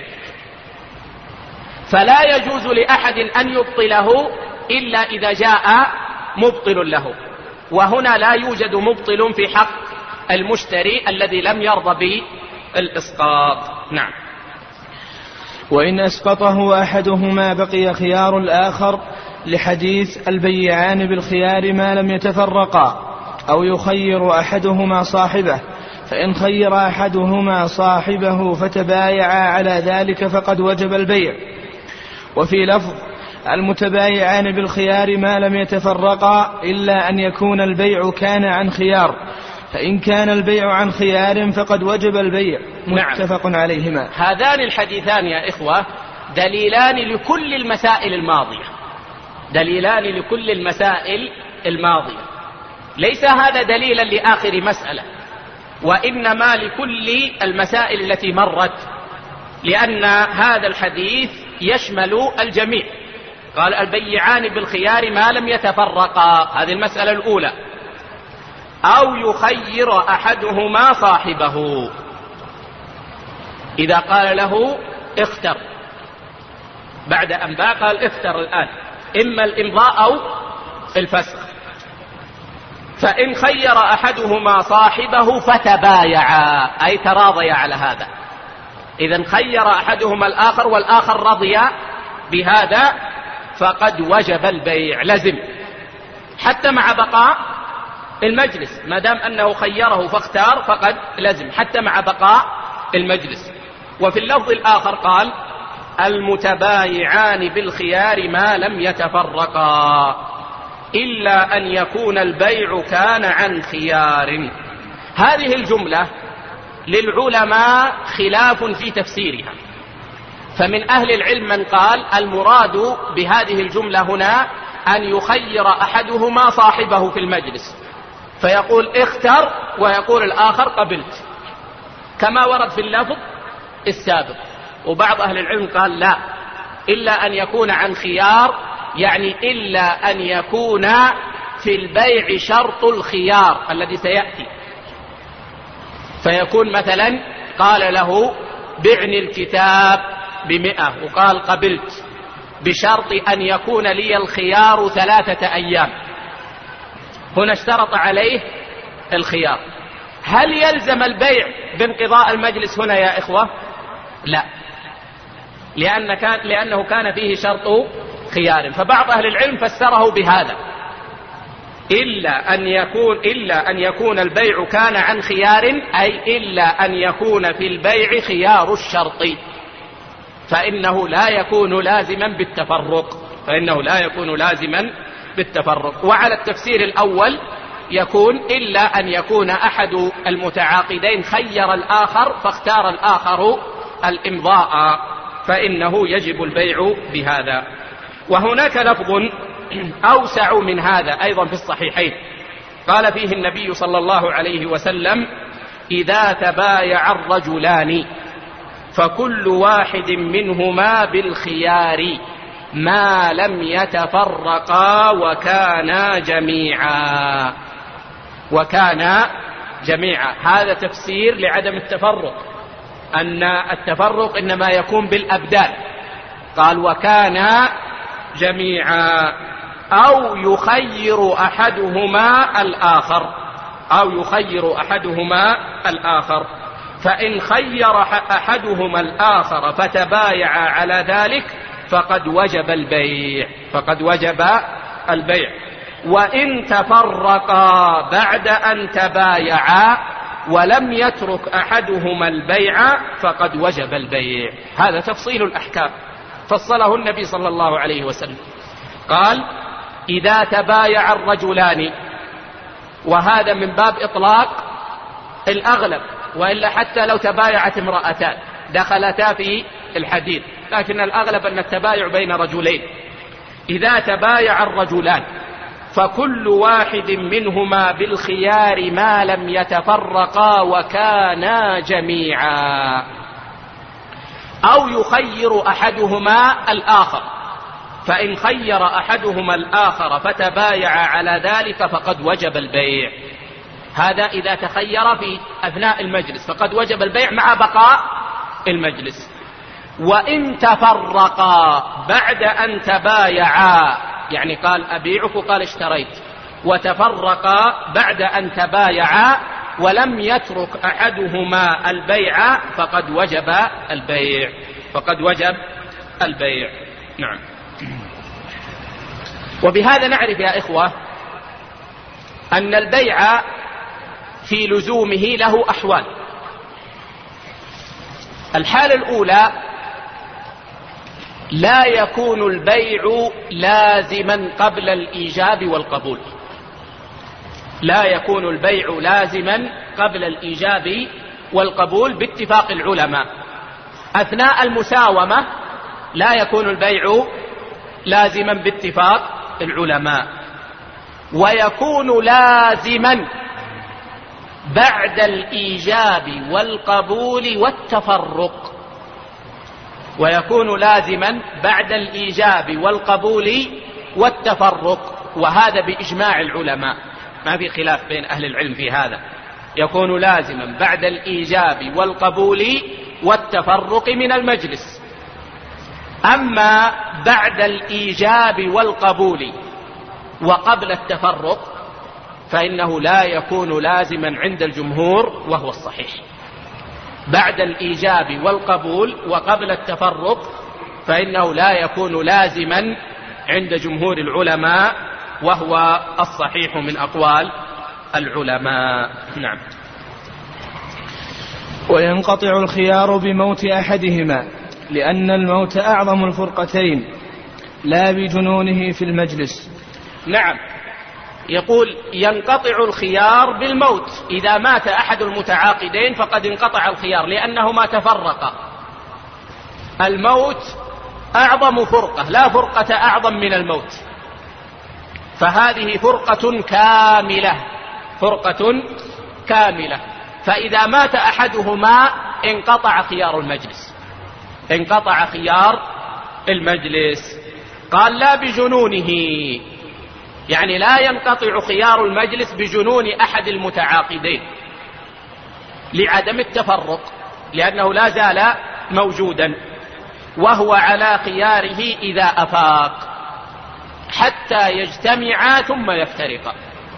فلا يجوز لأحد أن يبطله إلا إذا جاء مبطل له، وهنا لا يوجد مبطل في حق المشتري الذي لم يرضى بالإسقاط. نعم. وإن أسقطه أحدهما بقي خيار الآخر، لحديث البيعان بالخيار ما لم يتفرقا، أو يخير أحدهما صاحبه، فإن خير أحدهما صاحبه فتبايعا على ذلك فقد وجب البيع. وفي لفظ المتبايعان بالخيار ما لم يتفرقا إلا أن يكون البيع كان عن خيار، فإن كان البيع عن خيار فقد وجب البيع. متفق عليهما. هذان الحديثان يا إخوة دليلان لكل المسائل الماضية، دليلان لكل المسائل الماضية، ليس هذا دليلا لآخر مسألة، وإنما لكل المسائل التي مرت، لأن هذا الحديث يشمل الجميع. قال البيعان بالخيار ما لم يتفرقا، هذه المسألة الأولى. أو يخير أحدهما صاحبه، إذا قال له اختر بعد أن باع، قال اختر الآن إما الإمضاء أو الفسخ، فإن خير أحدهما صاحبه فتبايعا أي تراضيا على هذا. إذن خير أحدهما الآخر والآخر رضي بهذا فقد وجب البيع، لزم حتى مع بقاء المجلس، ما دام أنه خيره فاختار فقد لزم حتى مع بقاء المجلس. وفي اللفظ الآخر قال المتبايعان بالخيار ما لم يتفرقا إلا أن يكون البيع كان عن خيار. هذه الجملة للعلماء خلاف في تفسيرها، فمن أهل العلم من قال المراد بهذه الجملة هنا أن يخير أحدهما صاحبه في المجلس، فيقول اختر ويقول الآخر قبلت، كما ورد في اللفظ السابق. وبعض أهل العلم قال لا، إلا أن يكون عن خيار، يعني إلا أن يكون في البيع شرط الخيار الذي سيأتي، فيكون مثلا قال له بعني الكتاب ب100 وقال قبلت بشرط أن يكون لي الخيار 3 أيام، هنا اشترط عليه الخيار. هل يلزم البيع بانقضاء المجلس هنا يا إخوة؟ لا، لأنه كان فيه شرط خيار. فبعض أهل العلم فسره بهذا إلا أن يكون البيع كان عن خيار، أي إلا أن يكون في البيع خيار الشرط، فإنه لا يكون لازما بالتفرق. وعلى التفسير الأول يكون إلا أن يكون أحد المتعاقدين خير الآخر فاختار الآخر الإمضاء، فإنه يجب البيع بهذا. وهناك لفظ أوسع من هذا أيضا في الصحيحين، قال فيه النبي صلى الله عليه وسلم إذا تبايع الرجلان فكل واحد منهما بالخيار ما لم يتفرقا وكانا جميعا. هذا تفسير لعدم التفرق، أن التفرق إنما يكون بالأبدان. قال وكانا جميعا، أو يخير أحدهما الآخر فإن خير أحدهما الآخر فتبايع على ذلك فقد وجب البيع. وإن تفرقا بعد أن تبايعا ولم يترك أحدهما البيع فقد وجب البيع. هذا تفصيل الأحكام فصله النبي صلى الله عليه وسلم. قال: إذا تبايع الرجلان، وهذا من باب إطلاق الأغلب، وإلا حتى لو تبايعت امرأتان دخلتا في الحديث، لكن الأغلب أن التبايع بين رجلين. إذا تبايع الرجلان فكل واحد منهما بالخيار ما لم يتفرقا وكانا جميعا، أو يخير أحدهما الآخر، فإن خير أحدهما الآخر فتبايع على ذلك فقد وجب البيع. هذا إذا تخير في أثناء المجلس فقد وجب البيع مع بقاء المجلس. وإن تفرقا بعد أن تبايعا، يعني قال أبيعك وقال اشتريت، وتفرقا بعد أن تبايعا ولم يترك أحدهما البيع فقد وجب البيع. نعم. وبهذا نعرف يا إخوة أن البيع في لزومه له أحوال. الحالة الأولى: لا يكون البيع لازما قبل الإيجاب والقبول. لا يكون البيع لازما قبل الإيجاب والقبول باتفاق العلماء. أثناء المساومة لا يكون البيع لازما باتفاق العلماء، ويكون لازما بعد الإيجاب والقبول والتفرق. ويكون لازما بعد الإيجاب والقبول والتفرق، وهذا بإجماع العلماء، ما في خلاف بين أهل العلم في هذا. يكون لازما بعد الإيجاب والقبول والتفرق من المجلس. أما بعد الإيجاب والقبول وقبل التفرق فإنه لا يكون لازما عند الجمهور، وهو الصحيح. بعد الإيجاب والقبول وقبل التفرق فإنه لا يكون لازما عند جمهور العلماء، وهو الصحيح من أقوال العلماء. نعم. وينقطع الخيار بموت أحدهما، لأن الموت أعظم الفرقتين، لا بجنونه في المجلس. نعم. يقول: ينقطع الخيار بالموت. إذا مات أحد المتعاقدين فقد انقطع الخيار لأنهما تفرقا. الموت أعظم فرقة، لا فرقة أعظم من الموت، فهذه فرقة كاملة. فإذا مات أحدهما انقطع خيار المجلس. قال: لا بجنونه، يعني لا ينقطع خيار المجلس بجنون أحد المتعاقدين لعدم التفرق، لأنه لا زال موجودا، وهو على خياره إذا أفاق حتى يجتمعا ثم يفترقا.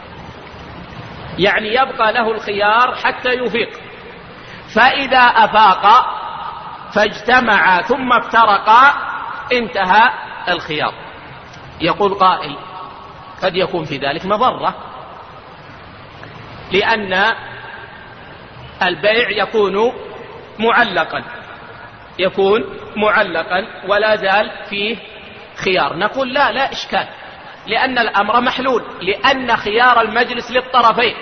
يعني يبقى له الخيار حتى يفيق، فإذا أفاق فاجتمعا ثم افترقا انتهى الخيار. يقول قائل: قد يكون في ذلك مضرة، لأن البيع يكون معلقا ولا زال فيه خيار. نقول: لا إشكال، لأن الأمر محلول، لأن خيار المجلس للطرفين.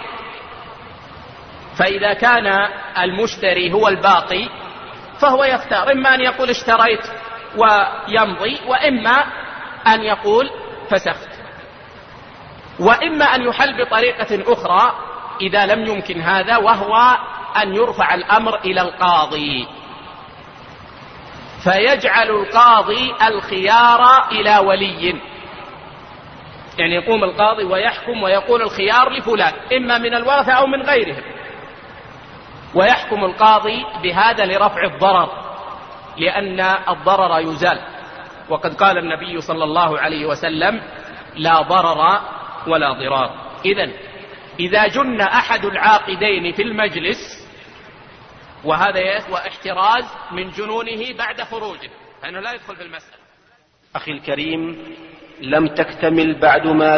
فإذا كان المشتري هو الباقي فهو يختار، إما أن يقول اشتريت ويمضي، وإما أن يقول فسخت، وإما أن يحل بطريقة أخرى إذا لم يمكن هذا، وهو أن يرفع الأمر إلى القاضي، فيجعل القاضي الخيار إلى ولي. يعني يقوم القاضي ويحكم ويقول الخيار لفلان، إما من الورثة أو من غيرهم، ويحكم القاضي بهذا لرفع الضرر، لأن الضرر يزال. وقد قال النبي صلى الله عليه وسلم: لا ضرر ولا ضرار. إذا جن أحد العاقدين في المجلس، وهذا احتراز من جنونه بعد خروجه، فإنه لا يدخل في المسألة. أخي الكريم، لم تكتمل بعد ما